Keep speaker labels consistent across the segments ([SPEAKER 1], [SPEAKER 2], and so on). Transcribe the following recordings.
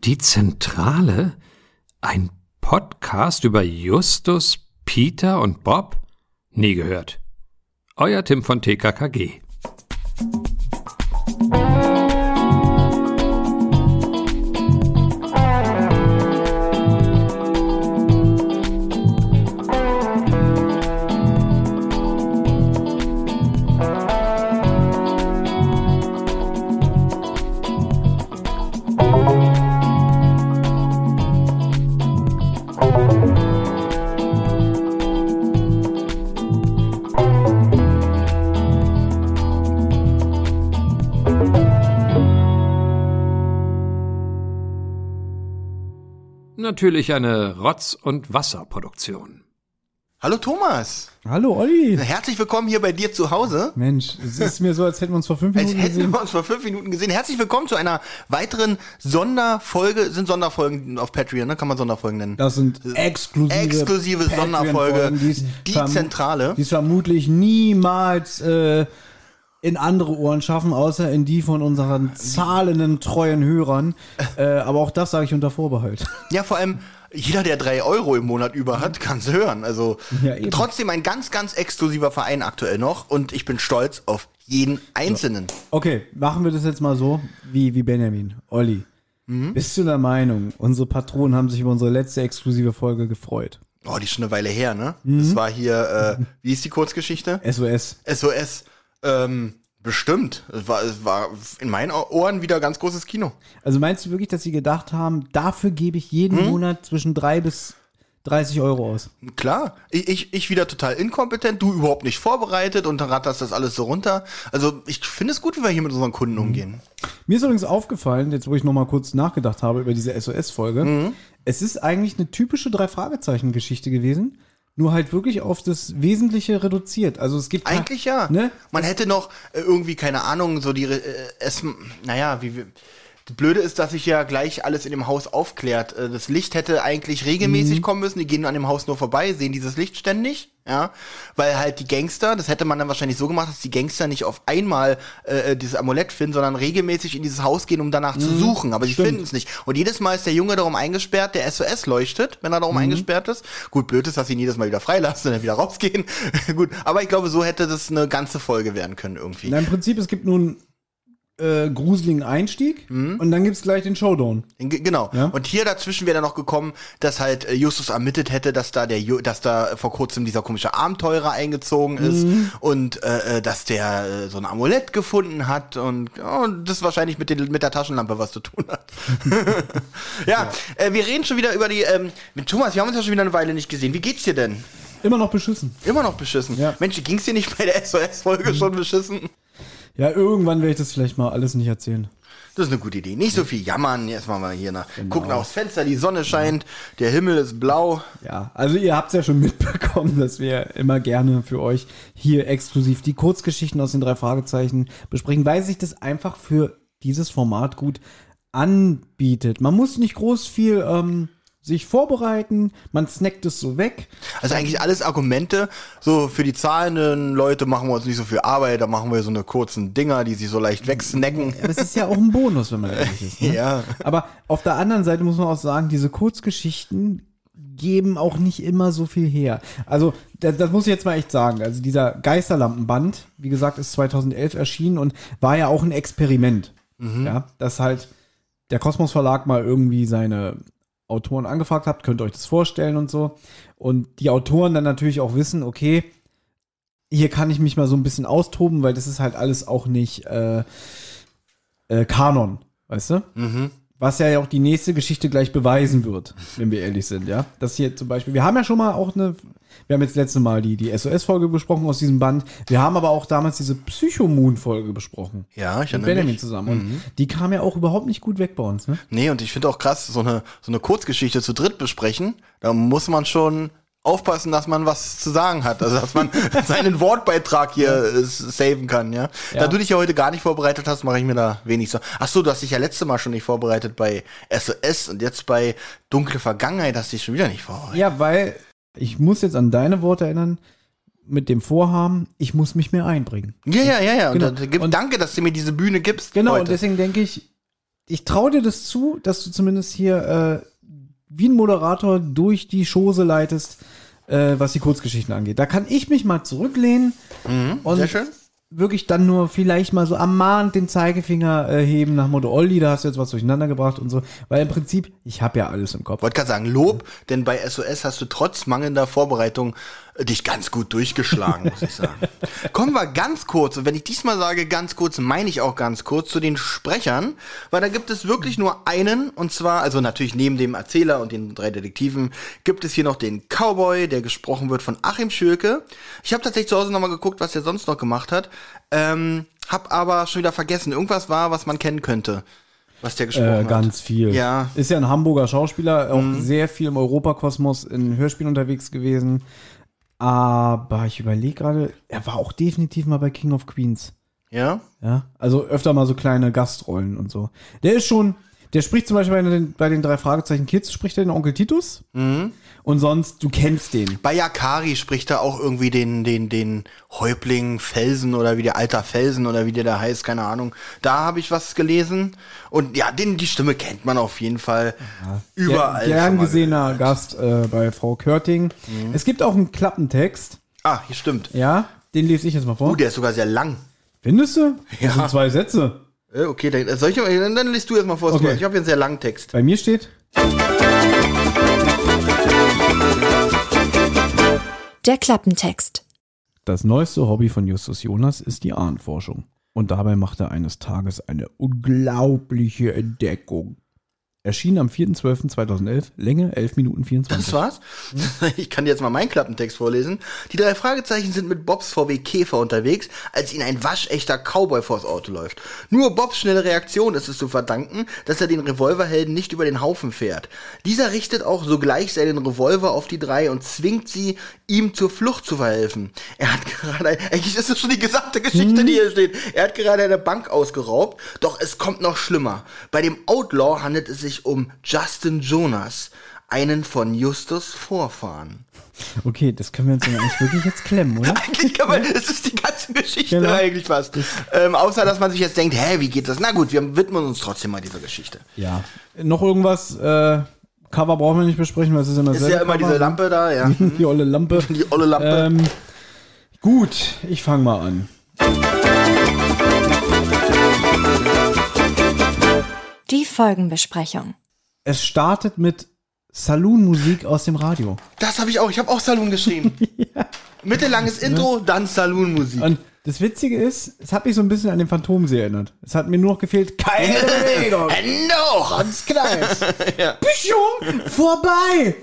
[SPEAKER 1] Die Zentrale? Ein Podcast über Justus, Peter und Bob? Nie gehört. Euer Tim von TKKG. Natürlich eine Rotz- und Wasserproduktion.
[SPEAKER 2] Hallo Thomas.
[SPEAKER 3] Hallo Olli.
[SPEAKER 2] Herzlich willkommen hier bei dir zu Hause.
[SPEAKER 3] Mensch, es ist mir so, als hätten wir uns vor 5 Minuten gesehen.
[SPEAKER 2] Als hätten wir uns vor 5 Minuten gesehen. Herzlich willkommen zu einer weiteren Sonderfolge. Sind Sonderfolgen auf Patreon, ne? Kann man Sonderfolgen nennen.
[SPEAKER 3] Das sind exklusive
[SPEAKER 2] Sonderfolge. Die Zentrale.
[SPEAKER 3] Die es vermutlich niemals in andere Ohren schaffen, außer in die von unseren zahlenden, treuen Hörern. Aber auch das sage ich unter Vorbehalt.
[SPEAKER 2] Ja, vor allem jeder, der 3 Euro im Monat über hat, kann es hören. Also ja, trotzdem ein ganz, ganz exklusiver Verein aktuell noch. Und ich bin stolz auf jeden Einzelnen.
[SPEAKER 3] Okay, machen wir das jetzt mal so wie Benjamin. Olli, bist du der Meinung, unsere Patronen haben sich über unsere letzte exklusive Folge gefreut?
[SPEAKER 2] Oh, die ist schon eine Weile her, ne? Das war hier, wie ist die Kurzgeschichte? SOS. Bestimmt. Es war in meinen Ohren wieder ganz großes Kino.
[SPEAKER 3] Also meinst du wirklich, dass sie gedacht haben, dafür gebe ich jeden Monat zwischen 3 bis 30 Euro aus?
[SPEAKER 2] Klar. Ich wieder total inkompetent, du überhaupt nicht vorbereitet und dann ratterst das alles so runter. Also ich finde es gut, wie wir hier mit unseren Kunden umgehen.
[SPEAKER 3] Mir ist übrigens aufgefallen, jetzt wo ich noch mal kurz nachgedacht habe über diese SOS-Folge, es ist eigentlich eine typische 3-Fragezeichen-Geschichte gewesen. Nur halt wirklich auf das Wesentliche reduziert. Also es gibt
[SPEAKER 2] eigentlich ja. Ne? Man hätte noch irgendwie, keine Ahnung, so die das Blöde ist, dass sich ja gleich alles in dem Haus aufklärt. Das Licht hätte eigentlich regelmäßig kommen müssen. Die gehen an dem Haus nur vorbei, sehen dieses Licht ständig. Ja, weil halt die Gangster, das hätte man dann wahrscheinlich so gemacht, dass die Gangster nicht auf einmal dieses Amulett finden, sondern regelmäßig in dieses Haus gehen, um danach zu suchen. Aber sie finden es nicht. Und jedes Mal ist der Junge darum eingesperrt, der SOS leuchtet, wenn er darum eingesperrt ist. Gut, blöd ist, dass sie ihn jedes Mal wieder freilassen und dann wieder rausgehen. Gut, aber ich glaube, so hätte das eine ganze Folge werden können irgendwie.
[SPEAKER 3] Na, im Prinzip, es gibt nun gruseligen Einstieg und dann gibt's gleich den Showdown.
[SPEAKER 2] Genau. Ja? Und hier dazwischen wäre dann noch gekommen, dass halt Justus ermittelt hätte, dass da vor kurzem dieser komische Abenteurer eingezogen ist und dass der so ein Amulett gefunden hat und das wahrscheinlich mit der Taschenlampe was zu tun hat. Ja, wir reden schon wieder über die mit Thomas, wir haben uns ja schon wieder eine Weile nicht gesehen. Wie geht's dir denn?
[SPEAKER 3] Immer noch beschissen.
[SPEAKER 2] Ja. Mensch, ging's dir nicht bei der SOS-Folge schon beschissen?
[SPEAKER 3] Ja, irgendwann werde ich das vielleicht mal alles nicht erzählen.
[SPEAKER 2] Das ist eine gute Idee. Nicht so viel jammern. Jetzt machen wir hier gucken aufs Fenster, die Sonne scheint, der Himmel ist blau.
[SPEAKER 3] Ja, also ihr habt es ja schon mitbekommen, dass wir immer gerne für euch hier exklusiv die Kurzgeschichten aus den 3 Fragezeichen besprechen, weil sich das einfach für dieses Format gut anbietet. Man muss nicht groß viel sich vorbereiten, man snackt es so weg.
[SPEAKER 2] Also eigentlich alles Argumente, so für die zahlenden Leute machen wir uns nicht so viel Arbeit, da machen wir so eine kurzen Dinger, die sich so leicht wegsnacken.
[SPEAKER 3] Ja, das ist ja auch ein Bonus, wenn man ehrlich ist. Ne?
[SPEAKER 2] Ja.
[SPEAKER 3] Aber auf der anderen Seite muss man auch sagen, diese Kurzgeschichten geben auch nicht immer so viel her. Also das muss ich jetzt mal echt sagen. Also dieser Geisterlampenband, wie gesagt, ist 2011 erschienen und war ja auch ein Experiment. Ja, dass halt der Kosmos Verlag mal irgendwie seine Autoren angefragt habt, könnt ihr euch das vorstellen und so. Und die Autoren dann natürlich auch wissen, okay, hier kann ich mich mal so ein bisschen austoben, weil das ist halt alles auch nicht Kanon, weißt du? Was ja auch die nächste Geschichte gleich beweisen wird, wenn wir ehrlich sind, ja. Das hier zum Beispiel, wir haben ja schon mal auch wir haben jetzt letzte Mal die SOS-Folge besprochen aus diesem Band. Wir haben aber auch damals diese Psycho-Moon-Folge besprochen.
[SPEAKER 2] Ja, ich erinnere
[SPEAKER 3] mit Benjamin zusammen. Und die kam ja auch überhaupt nicht gut weg bei uns, ne?
[SPEAKER 2] Nee, und ich finde auch krass, so eine Kurzgeschichte zu dritt besprechen, da muss man schon aufpassen, dass man was zu sagen hat. Also, dass man seinen Wortbeitrag hier saven kann, ja? Da du dich ja heute gar nicht vorbereitet hast, mache ich mir da wenig so. Ach so, du hast dich ja letzte Mal schon nicht vorbereitet bei SOS und jetzt bei Dunkle Vergangenheit hast du dich schon wieder nicht vorbereitet.
[SPEAKER 3] Ja, weil ich muss jetzt an deine Worte erinnern, mit dem Vorhaben, ich muss mich mehr einbringen.
[SPEAKER 2] Ja.
[SPEAKER 3] Genau.
[SPEAKER 2] Und danke, dass du mir diese Bühne gibst.
[SPEAKER 3] Genau,
[SPEAKER 2] heute.
[SPEAKER 3] Und deswegen denke ich, ich traue dir das zu, dass du zumindest hier wie ein Moderator durch die Chose leitest, was die Kurzgeschichten angeht. Da kann ich mich mal zurücklehnen und
[SPEAKER 2] Sehr schön.
[SPEAKER 3] wirklich dann nur vielleicht mal so ermahnt den Zeigefinger heben nach Motto, Olli, da hast du jetzt was durcheinander gebracht und so. Weil im Prinzip, ich habe ja alles im Kopf.
[SPEAKER 2] Wollte gerade sagen, Lob, denn bei SOS hast du trotz mangelnder Vorbereitung dich ganz gut durchgeschlagen, muss ich sagen. Kommen wir ganz kurz, und wenn ich diesmal sage ganz kurz, meine ich auch ganz kurz, zu den Sprechern, weil da gibt es wirklich nur einen, und zwar, also natürlich neben dem Erzähler und den 3 Detektiven, gibt es hier noch den Cowboy, der gesprochen wird von Achim Schürke. Ich habe tatsächlich zu Hause nochmal geguckt, was er sonst noch gemacht hat, hab aber schon wieder vergessen, irgendwas war, was man kennen könnte. Was der gesprochen hat.
[SPEAKER 3] Ganz viel.
[SPEAKER 2] Ja.
[SPEAKER 3] Ist ja ein Hamburger Schauspieler, auch sehr viel im Europakosmos in Hörspielen unterwegs gewesen. Aber ich überlege gerade, er war auch definitiv mal bei King of Queens.
[SPEAKER 2] Ja?
[SPEAKER 3] Ja, also öfter mal so kleine Gastrollen und so. Der spricht zum Beispiel bei den 3 Fragezeichen Kids, spricht er den Onkel Titus. Und sonst, du kennst den.
[SPEAKER 2] Bei Yakari spricht er auch irgendwie den Häuptling Felsen oder wie der alter Felsen oder wie der da heißt, keine Ahnung. Da habe ich was gelesen. Und ja, die Stimme kennt man auf jeden Fall überall.
[SPEAKER 3] Gern gesehener Gast bei Frau Körting. Es gibt auch einen Klappentext.
[SPEAKER 2] Ah, hier stimmt.
[SPEAKER 3] Ja, den lese ich jetzt mal vor.
[SPEAKER 2] Der ist sogar sehr lang.
[SPEAKER 3] Findest du?
[SPEAKER 2] Ja.
[SPEAKER 3] Das sind 2 Sätze.
[SPEAKER 2] Okay, dann liest du jetzt mal vor.
[SPEAKER 3] Okay.
[SPEAKER 2] Ich habe hier einen sehr langen Text.
[SPEAKER 3] Bei mir steht:
[SPEAKER 4] Der Klappentext.
[SPEAKER 3] Das neueste Hobby von Justus Jonas ist die Ahnenforschung. Und dabei macht er eines Tages eine unglaubliche Entdeckung. Erschien am 4.12.2011, Länge 11 Minuten 24.
[SPEAKER 2] Das war's? Ich kann dir jetzt mal meinen Klappentext vorlesen. Die 3 Fragezeichen sind mit Bobs VW Käfer unterwegs, als ihnen ein waschechter Cowboy vors Auto läuft. Nur Bobs schnelle Reaktion ist es zu verdanken, dass er den Revolverhelden nicht über den Haufen fährt. Dieser richtet auch sogleich seinen Revolver auf die 3 und zwingt sie, ihm zur Flucht zu verhelfen. Er hat gerade, eigentlich ist das schon die gesamte Geschichte, die hier steht. Er hat gerade eine Bank ausgeraubt, doch es kommt noch schlimmer. Bei dem Outlaw handelt es sich um Justin Jonas, einen von Justus Vorfahren.
[SPEAKER 3] Okay, das können wir uns dann eigentlich wirklich jetzt klemmen, oder?
[SPEAKER 2] Eigentlich kann man, es ist die ganze Geschichte
[SPEAKER 3] Genau.
[SPEAKER 2] eigentlich fast. Außer, dass man sich jetzt denkt, wie geht das? Na gut, wir widmen uns trotzdem mal dieser Geschichte.
[SPEAKER 3] Ja. Noch irgendwas? Cover brauchen wir nicht besprechen, weil es ist immer
[SPEAKER 2] Ist ja immer diese Lampe da, ja.
[SPEAKER 3] Die olle Lampe.
[SPEAKER 2] Die olle Lampe.
[SPEAKER 3] Gut, ich fange mal an.
[SPEAKER 4] Die Folgenbesprechung.
[SPEAKER 3] Es startet mit Saloon-Musik aus dem Radio.
[SPEAKER 2] Das habe ich auch. Ich habe auch Saloon geschrieben. Mittellanges Intro, dann Saloon-Musik.
[SPEAKER 3] Und das Witzige ist, es hat mich so ein bisschen an den Phantomsee erinnert. Es hat mir nur noch gefehlt, keine Bewegung.
[SPEAKER 2] Hände hoch.
[SPEAKER 3] Ganz Kleid. Bischung, vorbei.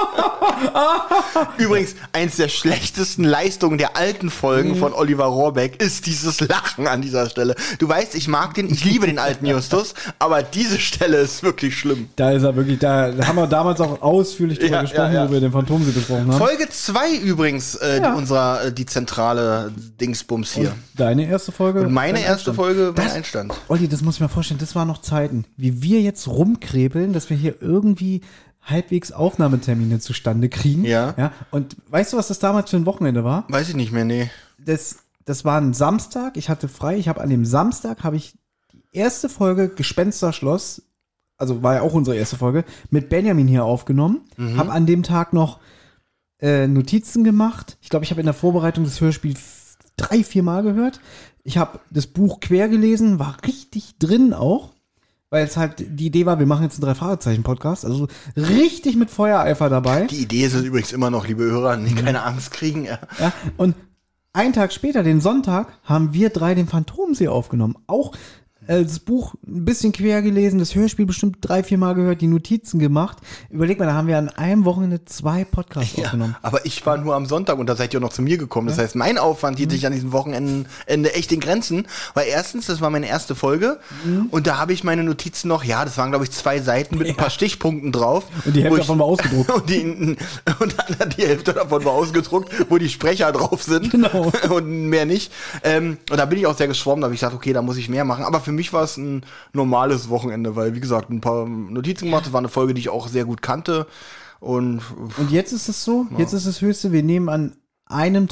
[SPEAKER 2] Übrigens, eins der schlechtesten Leistungen der alten Folgen von Oliver Rohrbeck ist dieses Lachen an dieser Stelle. Du weißt, ich liebe den alten Justus, aber diese Stelle ist wirklich schlimm.
[SPEAKER 3] Da ist er wirklich, da haben wir damals auch ausführlich drüber gesprochen, wo wir den Phantomsee besprochen haben.
[SPEAKER 2] Folge 2 übrigens, die zentrale Dingsbums hier.
[SPEAKER 3] Deine erste Folge?
[SPEAKER 2] Und meine
[SPEAKER 3] dein
[SPEAKER 2] erste
[SPEAKER 3] Einstand.
[SPEAKER 2] Folge, mein Einstand.
[SPEAKER 3] Olli, das muss ich mir vorstellen, das waren noch Zeiten, wie wir jetzt rumkrebeln, dass wir hier irgendwie halbwegs Aufnahmetermine zustande kriegen.
[SPEAKER 2] Ja.
[SPEAKER 3] Und weißt du, was das damals für ein Wochenende war?
[SPEAKER 2] Weiß ich nicht mehr, nee.
[SPEAKER 3] Das war ein Samstag, ich hatte frei, an dem Samstag die erste Folge Gespensterschloss, also war ja auch unsere erste Folge, mit Benjamin hier aufgenommen, habe an dem Tag noch Notizen gemacht. Ich glaube, ich habe in der Vorbereitung das Hörspiel 3-4 Mal gehört. Ich habe das Buch quer gelesen, war richtig drin auch, weil es halt die Idee war, wir machen jetzt einen 3-Fragezeichen-Podcast, also richtig mit Feuereifer dabei.
[SPEAKER 2] Die Idee ist es übrigens immer noch, liebe Hörer, keine Angst kriegen. Ja.
[SPEAKER 3] Ja, und einen Tag später, den Sonntag, haben wir 3 den Phantomsee aufgenommen. Auch das Buch ein bisschen quer gelesen, das Hörspiel bestimmt 3-4 Mal gehört, die Notizen gemacht. Überleg mal, da haben wir an einem Wochenende 2 Podcasts aufgenommen.
[SPEAKER 2] Aber ich war nur am Sonntag und da seid ihr noch zu mir gekommen. Das heißt, mein Aufwand hielt sich an diesem Wochenende echt in Grenzen. Weil erstens, das war meine erste Folge und da habe ich meine Notizen noch, das waren glaube ich 2 Seiten mit ein paar Stichpunkten drauf.
[SPEAKER 3] Und die Hälfte davon war ausgedruckt.
[SPEAKER 2] und die Hälfte davon war ausgedruckt, wo die Sprecher drauf sind.
[SPEAKER 3] Genau.
[SPEAKER 2] Und mehr nicht. Und da bin ich auch sehr geschwommen, da habe ich gesagt, okay, da muss ich mehr machen. Aber für mich war es ein normales Wochenende, weil, wie gesagt, ein paar Notizen gemacht. Das war eine Folge, die ich auch sehr gut kannte. Und
[SPEAKER 3] jetzt ist es so, jetzt ist das Höchste, wir nehmen an einem Tag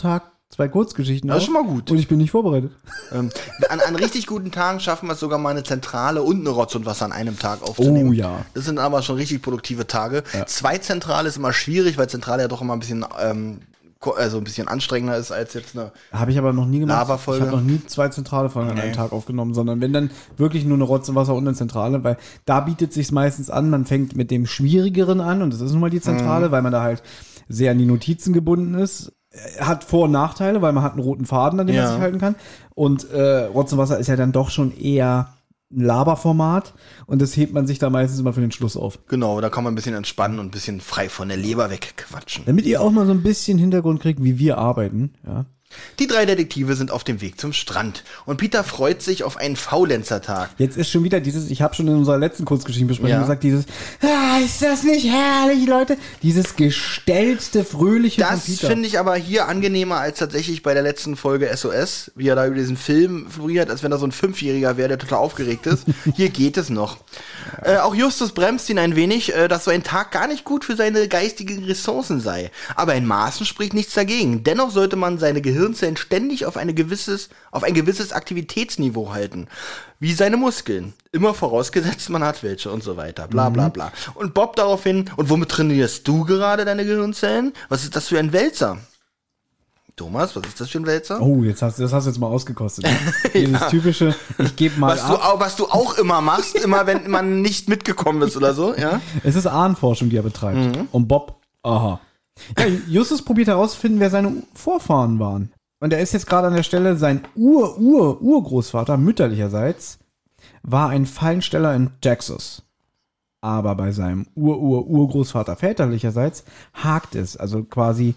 [SPEAKER 3] 2 Kurzgeschichten
[SPEAKER 2] Das ist
[SPEAKER 3] auf
[SPEAKER 2] schon mal gut.
[SPEAKER 3] und ich bin nicht vorbereitet.
[SPEAKER 2] An richtig guten Tagen schaffen wir es sogar mal eine Zentrale und eine Rotz und Wasser an einem Tag aufzunehmen.
[SPEAKER 3] Oh ja.
[SPEAKER 2] Das sind aber schon richtig produktive Tage.
[SPEAKER 3] Ja.
[SPEAKER 2] 2 Zentrale ist immer schwierig, weil Zentrale ja doch immer ein bisschen ein bisschen anstrengender ist als jetzt eine.
[SPEAKER 3] Habe ich aber noch nie gemacht.
[SPEAKER 2] Laberfolge.
[SPEAKER 3] Ich habe noch nie 2 zentrale Folgen an einem Tag aufgenommen, sondern wenn dann wirklich nur eine Rotze, Wasser und eine Zentrale, weil da bietet sich's meistens an, man fängt mit dem Schwierigeren an und das ist nun mal die Zentrale, weil man da halt sehr an die Notizen gebunden ist. Hat Vor- und Nachteile, weil man hat einen roten Faden, an dem man sich halten kann. Und Rotz und Wasser ist ja dann doch schon eher ein Laberformat und das hebt man sich da meistens immer für den Schluss auf.
[SPEAKER 2] Genau, da kann man ein bisschen entspannen und ein bisschen frei von der Leber wegquatschen.
[SPEAKER 3] Damit ihr auch mal so ein bisschen Hintergrund kriegt, wie wir arbeiten, ja.
[SPEAKER 2] Die 3 Detektive sind auf dem Weg zum Strand und Peter freut sich auf einen Faulenzertag.
[SPEAKER 3] Jetzt ist schon wieder dieses, ich habe schon in unserer letzten Kurzgeschichtenbesprechung
[SPEAKER 2] Ja.
[SPEAKER 3] gesagt, dieses, ist das nicht herrlich, Leute? Dieses gestellte, fröhliche von
[SPEAKER 2] Das
[SPEAKER 3] Peter.
[SPEAKER 2] finde ich aber hier angenehmer als tatsächlich bei der letzten Folge SOS, wie er da über diesen Film floriert, als wenn er so ein 5-Jähriger wäre, der total aufgeregt ist. Hier geht es noch. Auch Justus bremst ihn ein wenig, dass so ein Tag gar nicht gut für seine geistigen Ressourcen sei. Aber in Maßen spricht nichts dagegen. Dennoch sollte man seine Gehirnzellen ständig auf ein gewisses Aktivitätsniveau halten. Wie seine Muskeln. Immer vorausgesetzt, man hat welche und so weiter. Bla bla bla. Und Bob daraufhin, und womit trainierst du gerade deine Gehirnzellen? Was ist das für ein Wälzer? Thomas, was ist das für ein Wälzer?
[SPEAKER 3] Oh, das hast du jetzt mal ausgekostet. Ne? Dieses typische, ich gebe mal ab.
[SPEAKER 2] Was du auch immer machst, immer wenn man nicht mitgekommen ist oder so, ja?
[SPEAKER 3] Es ist Ahnenforschung, die er betreibt. Und Bob, aha. Ja, Justus probiert herauszufinden, wer seine Vorfahren waren. Und er ist jetzt gerade an der Stelle, sein Urgroßvater mütterlicherseits war ein Fallensteller in Texas. Aber bei seinem Urgroßvater väterlicherseits hakt es. Also quasi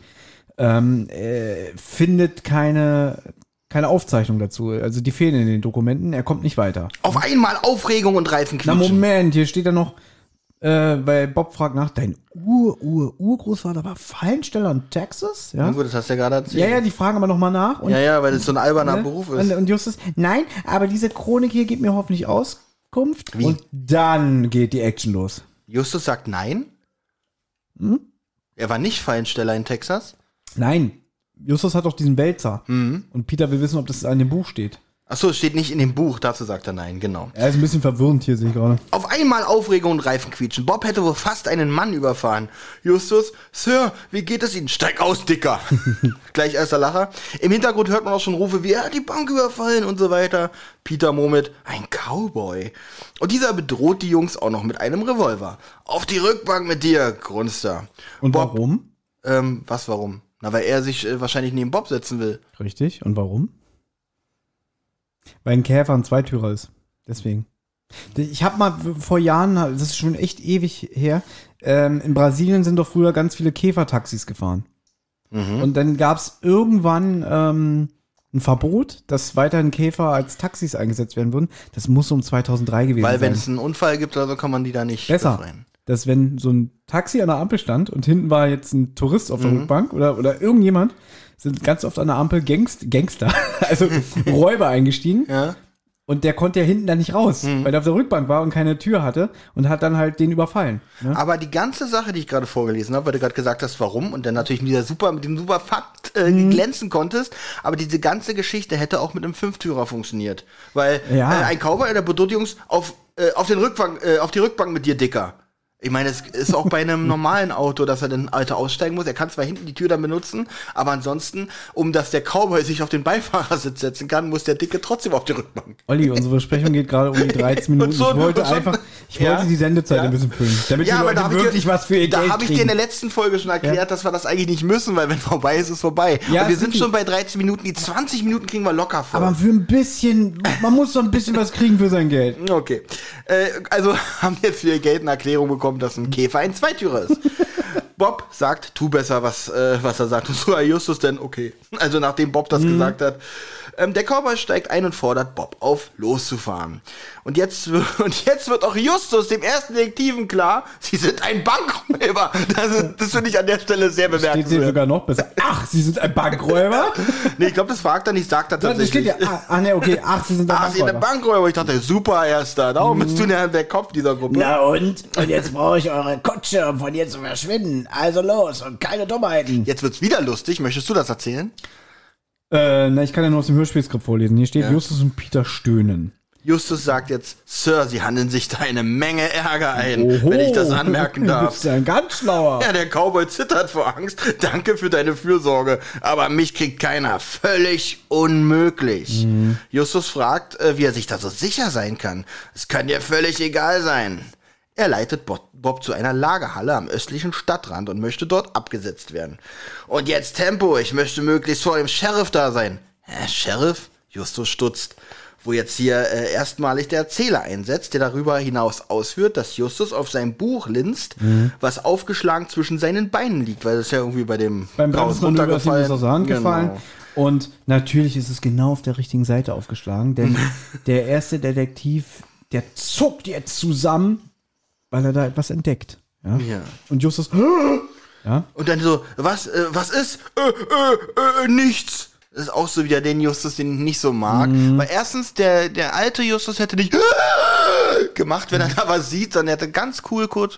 [SPEAKER 3] findet keine Aufzeichnung dazu. Also die fehlen in den Dokumenten. Er kommt nicht weiter.
[SPEAKER 2] Auf einmal Aufregung und
[SPEAKER 3] Na
[SPEAKER 2] Reifenquietschen.
[SPEAKER 3] Moment, hier steht ja noch, weil Bob fragt nach, dein Urgroßvater war Fallensteller in Texas? Ja?
[SPEAKER 2] Na gut, das hast du ja gerade erzählt.
[SPEAKER 3] Ja, die fragen aber nochmal nach. Und,
[SPEAKER 2] Ja, weil das so ein alberner
[SPEAKER 3] ne?
[SPEAKER 2] Beruf ist.
[SPEAKER 3] Und Justus, nein, aber diese Chronik hier gibt mir hoffentlich Auskunft.
[SPEAKER 2] Wie?
[SPEAKER 3] Und dann geht die Action los.
[SPEAKER 2] Justus sagt nein. Er war nicht Fallensteller in Texas.
[SPEAKER 3] Nein, Justus hat doch diesen Wälzer. Und Peter will wissen, ob das in dem Buch steht.
[SPEAKER 2] Achso, es steht nicht in dem Buch, dazu sagt er nein, genau.
[SPEAKER 3] Er ist ein bisschen verwirrend hier, sehe ich gerade.
[SPEAKER 2] Auf einmal Aufregung und Reifenquietschen. Bob hätte wohl fast einen Mann überfahren. Justus, Sir, wie geht es Ihnen? Steig aus, Dicker. Gleich erster Lacher. Im Hintergrund hört man auch schon Rufe wie, er hat die Bank überfallen und so weiter. Peter murmelt, ein Cowboy. Und dieser bedroht die Jungs auch noch mit einem Revolver. Auf die Rückbank mit dir, grunzt er.
[SPEAKER 3] Und
[SPEAKER 2] Bob,
[SPEAKER 3] warum?
[SPEAKER 2] Was warum? Na, weil er sich wahrscheinlich neben Bob setzen will.
[SPEAKER 3] Richtig. Und warum? Weil ein Käfer ein Zweitürer ist. Deswegen. Ich habe mal vor Jahren, das ist schon echt ewig her, in Brasilien sind doch früher ganz viele Käfertaxis gefahren. Und dann gab es irgendwann ein Verbot, dass weiterhin Käfer als Taxis eingesetzt werden würden. Das muss um 2003 gewesen
[SPEAKER 2] Weil
[SPEAKER 3] sein.
[SPEAKER 2] wenn es einen Unfall gibt oder so, kann man die da nicht
[SPEAKER 3] Besser,
[SPEAKER 2] befreien.
[SPEAKER 3] dass wenn so ein Taxi an der Ampel stand und hinten war jetzt ein Tourist auf der Rückbank oder irgendjemand, sind ganz oft an der Ampel Gangster, also Räuber eingestiegen.
[SPEAKER 2] Ja.
[SPEAKER 3] Und der konnte ja hinten dann nicht raus, weil der auf der Rückbank war und keine Tür hatte und hat dann halt den überfallen. Ne?
[SPEAKER 2] Aber die ganze Sache, die ich gerade vorgelesen habe, weil du gerade gesagt hast, warum, und dann natürlich mit dem super Fakt glänzen konntest, aber diese ganze Geschichte hätte auch mit einem Fünftürer funktioniert. Weil
[SPEAKER 3] Ja.
[SPEAKER 2] ein Cowboy, der bedroht die Jungs auf die Rückbank mit dir, Dicker. Ich meine, es ist auch bei einem normalen Auto, dass er dann Alter aussteigen muss. Er kann zwar hinten die Tür dann benutzen, aber ansonsten, um dass der Cowboy sich auf den Beifahrersitz setzen kann, muss der Dicke trotzdem auf die Rückbank.
[SPEAKER 3] Olli, unsere Besprechung geht gerade um die 13 Minuten.
[SPEAKER 2] so-
[SPEAKER 3] Ich wollte
[SPEAKER 2] und so-
[SPEAKER 3] wollte die Sendezeit
[SPEAKER 2] Ja.
[SPEAKER 3] ein bisschen füllen, damit die
[SPEAKER 2] aber da
[SPEAKER 3] Leute
[SPEAKER 2] hab
[SPEAKER 3] wirklich was für ihr
[SPEAKER 2] Da
[SPEAKER 3] Geld
[SPEAKER 2] habe ich dir in
[SPEAKER 3] kriegen.
[SPEAKER 2] der letzten Folge schon erklärt, dass wir das eigentlich nicht müssen, weil wenn vorbei ist, ist vorbei.
[SPEAKER 3] Ja,
[SPEAKER 2] und wir
[SPEAKER 3] ist
[SPEAKER 2] sind
[SPEAKER 3] richtig.
[SPEAKER 2] schon bei 13 Minuten, die 20 Minuten kriegen wir locker voll.
[SPEAKER 3] Aber für ein bisschen, man muss doch ein bisschen was kriegen für sein Geld.
[SPEAKER 2] Okay. Also haben wir jetzt für ihr Geld eine Erklärung bekommen, dass ein Käfer ein Zweitürer ist. Bob sagt, tu besser, was er sagt. Und so, Justus denn, okay. Also nachdem Bob das gesagt hat. Der Cowboy steigt ein und fordert Bob auf, loszufahren. Und jetzt wird auch Justus, dem ersten Detektiven, klar, sie sind ein Bankräuber. Das finde ich an der Stelle sehr
[SPEAKER 3] Steht hier
[SPEAKER 2] bemerkenswert.
[SPEAKER 3] sogar noch besser. Ach, Sie sind ein Bankräuber?
[SPEAKER 2] Nee, ich glaube, das fragt er nicht, sagt er
[SPEAKER 3] Das steht
[SPEAKER 2] tatsächlich.
[SPEAKER 3] ja, ne, okay, ach, Sie sind ein
[SPEAKER 2] Sie sind ein
[SPEAKER 3] Bankräuber.
[SPEAKER 2] Bankräuber. Ich dachte, super, Erster. Darum bist du der Kopf dieser Gruppe.
[SPEAKER 5] Na und? Und jetzt brauche ich eure Kutsche, um von hier zu verschwinden. Also los und keine Dummheiten.
[SPEAKER 2] Jetzt wird's wieder lustig. Möchtest du das erzählen?
[SPEAKER 3] Ich kann ja nur aus dem Hörspielskript vorlesen. Hier steht, Justus und Peter stöhnen.
[SPEAKER 2] Justus sagt jetzt, Sir, Sie handeln sich da eine Menge Ärger ein, wenn ich das anmerken
[SPEAKER 3] Du
[SPEAKER 2] darf.
[SPEAKER 3] bist ja ein ganz schlauer.
[SPEAKER 2] Ja, der Cowboy zittert vor Angst. Danke für deine Fürsorge. Aber mich kriegt keiner. Völlig unmöglich. Justus fragt, wie er sich da so sicher sein kann. Es kann dir völlig egal sein. Er leitet Bob zu einer Lagerhalle am östlichen Stadtrand und möchte dort abgesetzt werden. Und jetzt Tempo, ich möchte möglichst vor dem Sheriff da sein. Sheriff? Justus stutzt. Wo jetzt hier erstmalig der Erzähler einsetzt, der darüber hinaus ausführt, dass Justus auf sein Buch linst, was aufgeschlagen zwischen seinen Beinen liegt, weil das ja irgendwie beim
[SPEAKER 3] Bremsmanöver ist ihm das aus der Hand gefallen. Und natürlich ist es genau auf der richtigen Seite aufgeschlagen, denn der erste Detektiv, der zuckt jetzt zusammen, weil er da etwas entdeckt. Ja? Und Justus, ja?
[SPEAKER 2] Und dann so, was ist? Nichts. Das ist auch so wieder den Justus, den ich nicht so mag. Weil erstens, der alte Justus hätte nicht gemacht, wenn er da was sieht, sondern er hätte ganz cool kurz,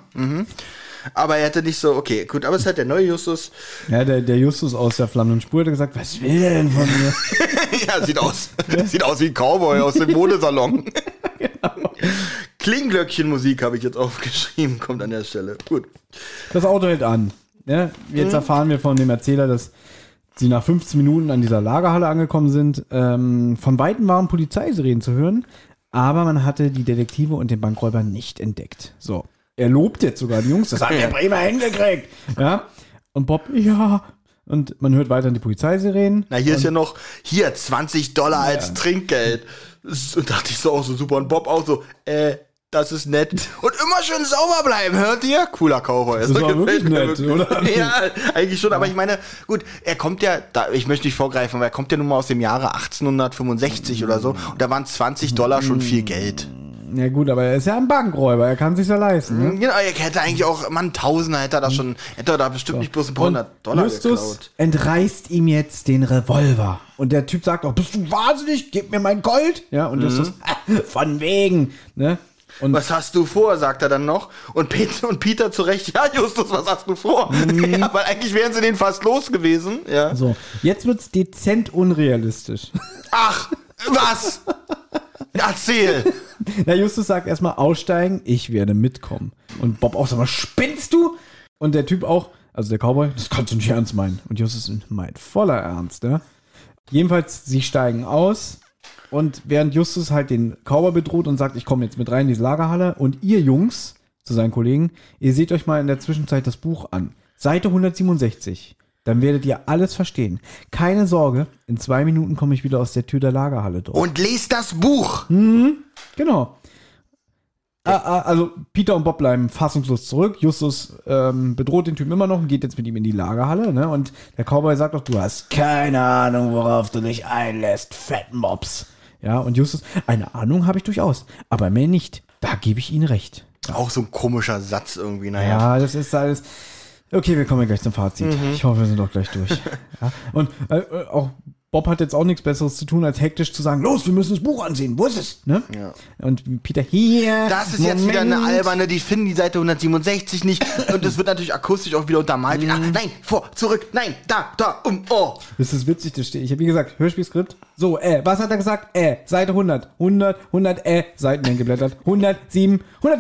[SPEAKER 2] aber er hätte nicht so, okay, gut, aber es ist halt der neue Justus.
[SPEAKER 3] Ja, der Justus aus der flammenden Spur hat gesagt, was will der denn von mir?
[SPEAKER 2] Ja, sieht aus wie ein Cowboy aus dem Modesalon. Genau. Klinglöckchenmusik habe ich jetzt aufgeschrieben, kommt an der Stelle. Gut.
[SPEAKER 3] Das Auto hält an. Ja, jetzt erfahren wir von dem Erzähler, dass sie nach 15 Minuten an dieser Lagerhalle angekommen sind. Von Weitem waren Polizeisirenen zu hören, aber man hatte die Detektive und den Bankräuber nicht entdeckt. So, er lobt jetzt sogar die Jungs, das hat er prima hingekriegt. Ja, und Bob, ja, und man hört weiter die Polizeisirenen.
[SPEAKER 2] Na, hier ist ja noch, hier, $20 als Trinkgeld. Und dachte ich so auch so super. Und Bob auch so, das ist nett. Und immer schön sauber bleiben, hört ihr? Cooler Cowboy.
[SPEAKER 3] Das war wirklich nett, oder?
[SPEAKER 2] Ja, eigentlich schon. Aber ich meine, gut, er kommt ja, ich möchte nicht vorgreifen, aber er kommt ja nun mal aus dem Jahre 1865 oder so. Und da waren $20 schon viel Geld.
[SPEAKER 3] Ja gut, aber er ist ja ein Bankräuber, er kann sich ja leisten. Ne?
[SPEAKER 2] Genau, er hätte eigentlich auch, Mann, Tausender hätte er da bestimmt nicht bloß ein paar $100
[SPEAKER 3] Justus
[SPEAKER 2] geklaut.
[SPEAKER 3] entreißt ihm jetzt den Revolver. Und der Typ sagt auch, bist du wahnsinnig? Gib mir mein Gold. Ja, und Justus, von wegen. Ne? Und
[SPEAKER 2] was hast du vor, sagt er dann noch. Und Peter zu Recht, ja, Justus, was hast du vor? Ja, weil eigentlich wären sie den fast los gewesen. Ja.
[SPEAKER 3] So, jetzt wird's dezent unrealistisch.
[SPEAKER 2] Ach, was? Erzähl.
[SPEAKER 3] Na, Justus sagt erstmal aussteigen, ich werde mitkommen. Und Bob auch, sag mal, spinnst du? Und der Typ auch, also der Cowboy, das kannst du nicht ernst meinen. Und Justus meint voller Ernst, ja. Jedenfalls, sie steigen aus. Und während Justus halt den Cowboy bedroht und sagt, ich komme jetzt mit rein in diese Lagerhalle und ihr Jungs, zu seinen Kollegen, ihr seht euch mal in der Zwischenzeit das Buch an. Seite 167. Dann werdet ihr alles verstehen. Keine Sorge, in 2 Minuten komme ich wieder aus der Tür der Lagerhalle durch.
[SPEAKER 2] Und lest das Buch.
[SPEAKER 3] Genau. Also Peter und Bob bleiben fassungslos zurück. Justus bedroht den Typen immer noch und geht jetzt mit ihm in die Lagerhalle. Ne? Und der Cowboy sagt auch, du hast keine Ahnung, worauf du dich einlässt, Fettmops. Ja, und Justus, eine Ahnung habe ich durchaus, aber mehr nicht. Da gebe ich Ihnen recht.
[SPEAKER 2] Auch so ein komischer Satz irgendwie, naja.
[SPEAKER 3] Ja, das ist alles... Okay, wir kommen ja gleich zum Fazit. Ich hoffe, wir sind doch gleich durch. Ja. Und auch Bob hat jetzt auch nichts Besseres zu tun, als hektisch zu sagen, los, wir müssen das Buch ansehen, wo ist es? Ne? Ja. Und Peter, hier,
[SPEAKER 2] das ist jetzt wieder eine alberne, die finden die Seite 167 nicht. Und es wird natürlich akustisch auch wieder untermalt. Nein, vor, zurück, nein, da, oh.
[SPEAKER 3] Das ist witzig, das steht. Ich habe, wie gesagt, Hörspielskript. So, was hat er gesagt? Seite 100, 100, Seiten geblättert. 107,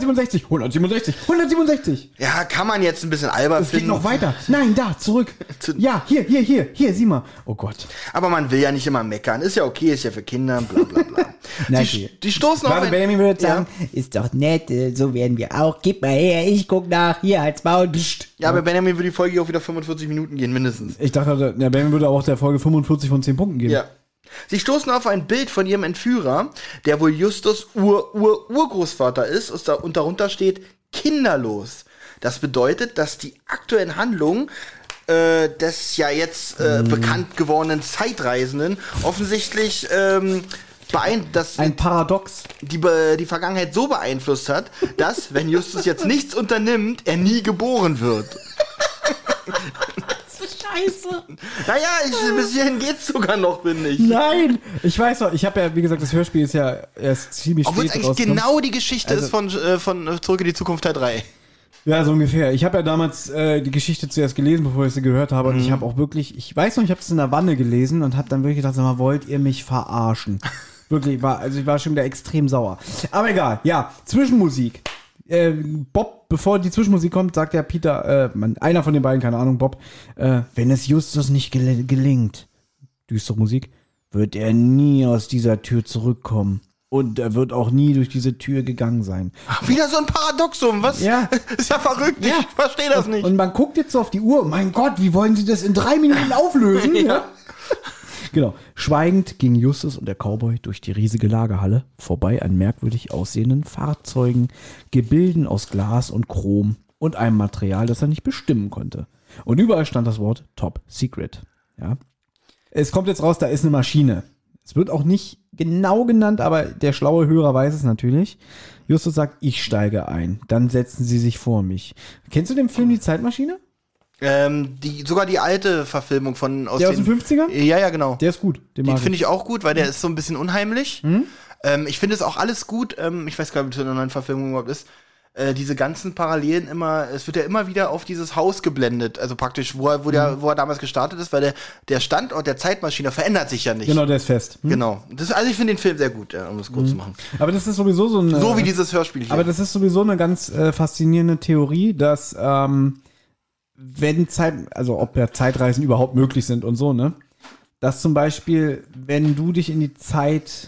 [SPEAKER 3] 167.
[SPEAKER 2] Ja, kann man jetzt ein bisschen albern finden.
[SPEAKER 3] Geht noch weiter. Nein, da, zurück. Ja, hier, sieh mal. Oh Gott.
[SPEAKER 2] Aber man will ja nicht immer meckern. Ist ja okay, ist ja für Kinder, bla bla bla. Die stoßen auf
[SPEAKER 5] Benjamin würde sagen, ist doch nett, so werden wir auch. Gib mal her, ich guck nach, hier als Maul.
[SPEAKER 2] Ja, aber Benjamin würde die Folge auch wieder 45 Minuten gehen, mindestens.
[SPEAKER 3] Ich dachte, der Benjamin würde auch der Folge 45 von 10 Punkten geben.
[SPEAKER 2] Ja. Sie stoßen auf ein Bild von ihrem Entführer, der wohl Justus Urgroßvater ist und darunter steht kinderlos. Das bedeutet, dass die aktuellen Handlungen des ja jetzt bekannt gewordenen Zeitreisenden offensichtlich
[SPEAKER 3] ein Paradox
[SPEAKER 2] die Vergangenheit so beeinflusst hat, dass, wenn Justus jetzt nichts unternimmt, er nie geboren wird.
[SPEAKER 5] Scheiße.
[SPEAKER 2] Naja, bis hierhin geht's sogar noch, finde ich.
[SPEAKER 3] Nein, ich weiß noch, ich habe ja, wie gesagt, das Hörspiel ist ja erst ziemlich spät
[SPEAKER 2] rausgekommen. Obwohl es eigentlich genau die Geschichte ist von Zurück in die Zukunft Teil 3.
[SPEAKER 3] Ja, so ungefähr. Ich habe ja damals die Geschichte zuerst gelesen, bevor ich sie gehört habe. Und ich habe auch wirklich, ich weiß noch, ich habe es in der Wanne gelesen und habe dann wirklich gedacht, sag mal, wollt ihr mich verarschen? Wirklich, ich war schon wieder extrem sauer. Aber egal, ja, Zwischenmusik. Bob, bevor die Zwischenmusik kommt, sagt der Peter, einer von den beiden, keine Ahnung, Bob, wenn es Justus nicht gelingt, düstere Musik, wird er nie aus dieser Tür zurückkommen. Und er wird auch nie durch diese Tür gegangen sein.
[SPEAKER 2] Wieder so ein Paradoxum, was?
[SPEAKER 3] Ja.
[SPEAKER 2] Ist ja verrückt, ich verstehe das nicht.
[SPEAKER 3] Und man guckt jetzt so auf die Uhr, mein Gott, wie wollen sie das in 3 Minuten auflösen?
[SPEAKER 2] Ja.
[SPEAKER 3] Genau. Schweigend ging Justus und der Cowboy durch die riesige Lagerhalle, vorbei an merkwürdig aussehenden Fahrzeugen, Gebilden aus Glas und Chrom und einem Material, das er nicht bestimmen konnte. Und überall stand das Wort Top Secret. Ja. Es kommt jetzt raus, da ist eine Maschine. Es wird auch nicht genau genannt, aber der schlaue Hörer weiß es natürlich. Justus sagt, ich steige ein. Dann setzen sie sich vor mich. Kennst du den Film Die Zeitmaschine?
[SPEAKER 2] Sogar die alte Verfilmung aus
[SPEAKER 3] den 50ern?
[SPEAKER 2] Ja, genau.
[SPEAKER 3] Der ist gut.
[SPEAKER 2] Den finde ich auch gut, weil der ist so ein bisschen unheimlich. Ich finde es auch alles gut. Ich weiß gar nicht, ob es in einer neuen Verfilmung überhaupt ist. Diese ganzen Parallelen es wird ja immer wieder auf dieses Haus geblendet, also praktisch, wo er damals gestartet ist, weil der Standort der Zeitmaschine verändert sich ja nicht.
[SPEAKER 3] Genau, der ist fest.
[SPEAKER 2] Genau. Also ich finde den Film sehr gut, um es kurz zu machen.
[SPEAKER 3] Aber das ist sowieso so eine...
[SPEAKER 2] So wie dieses Hörspiel hier.
[SPEAKER 3] Aber das ist sowieso eine ganz faszinierende Theorie, dass wenn ob ja Zeitreisen überhaupt möglich sind und so, ne? Dass zum Beispiel, wenn du dich in die Zeit,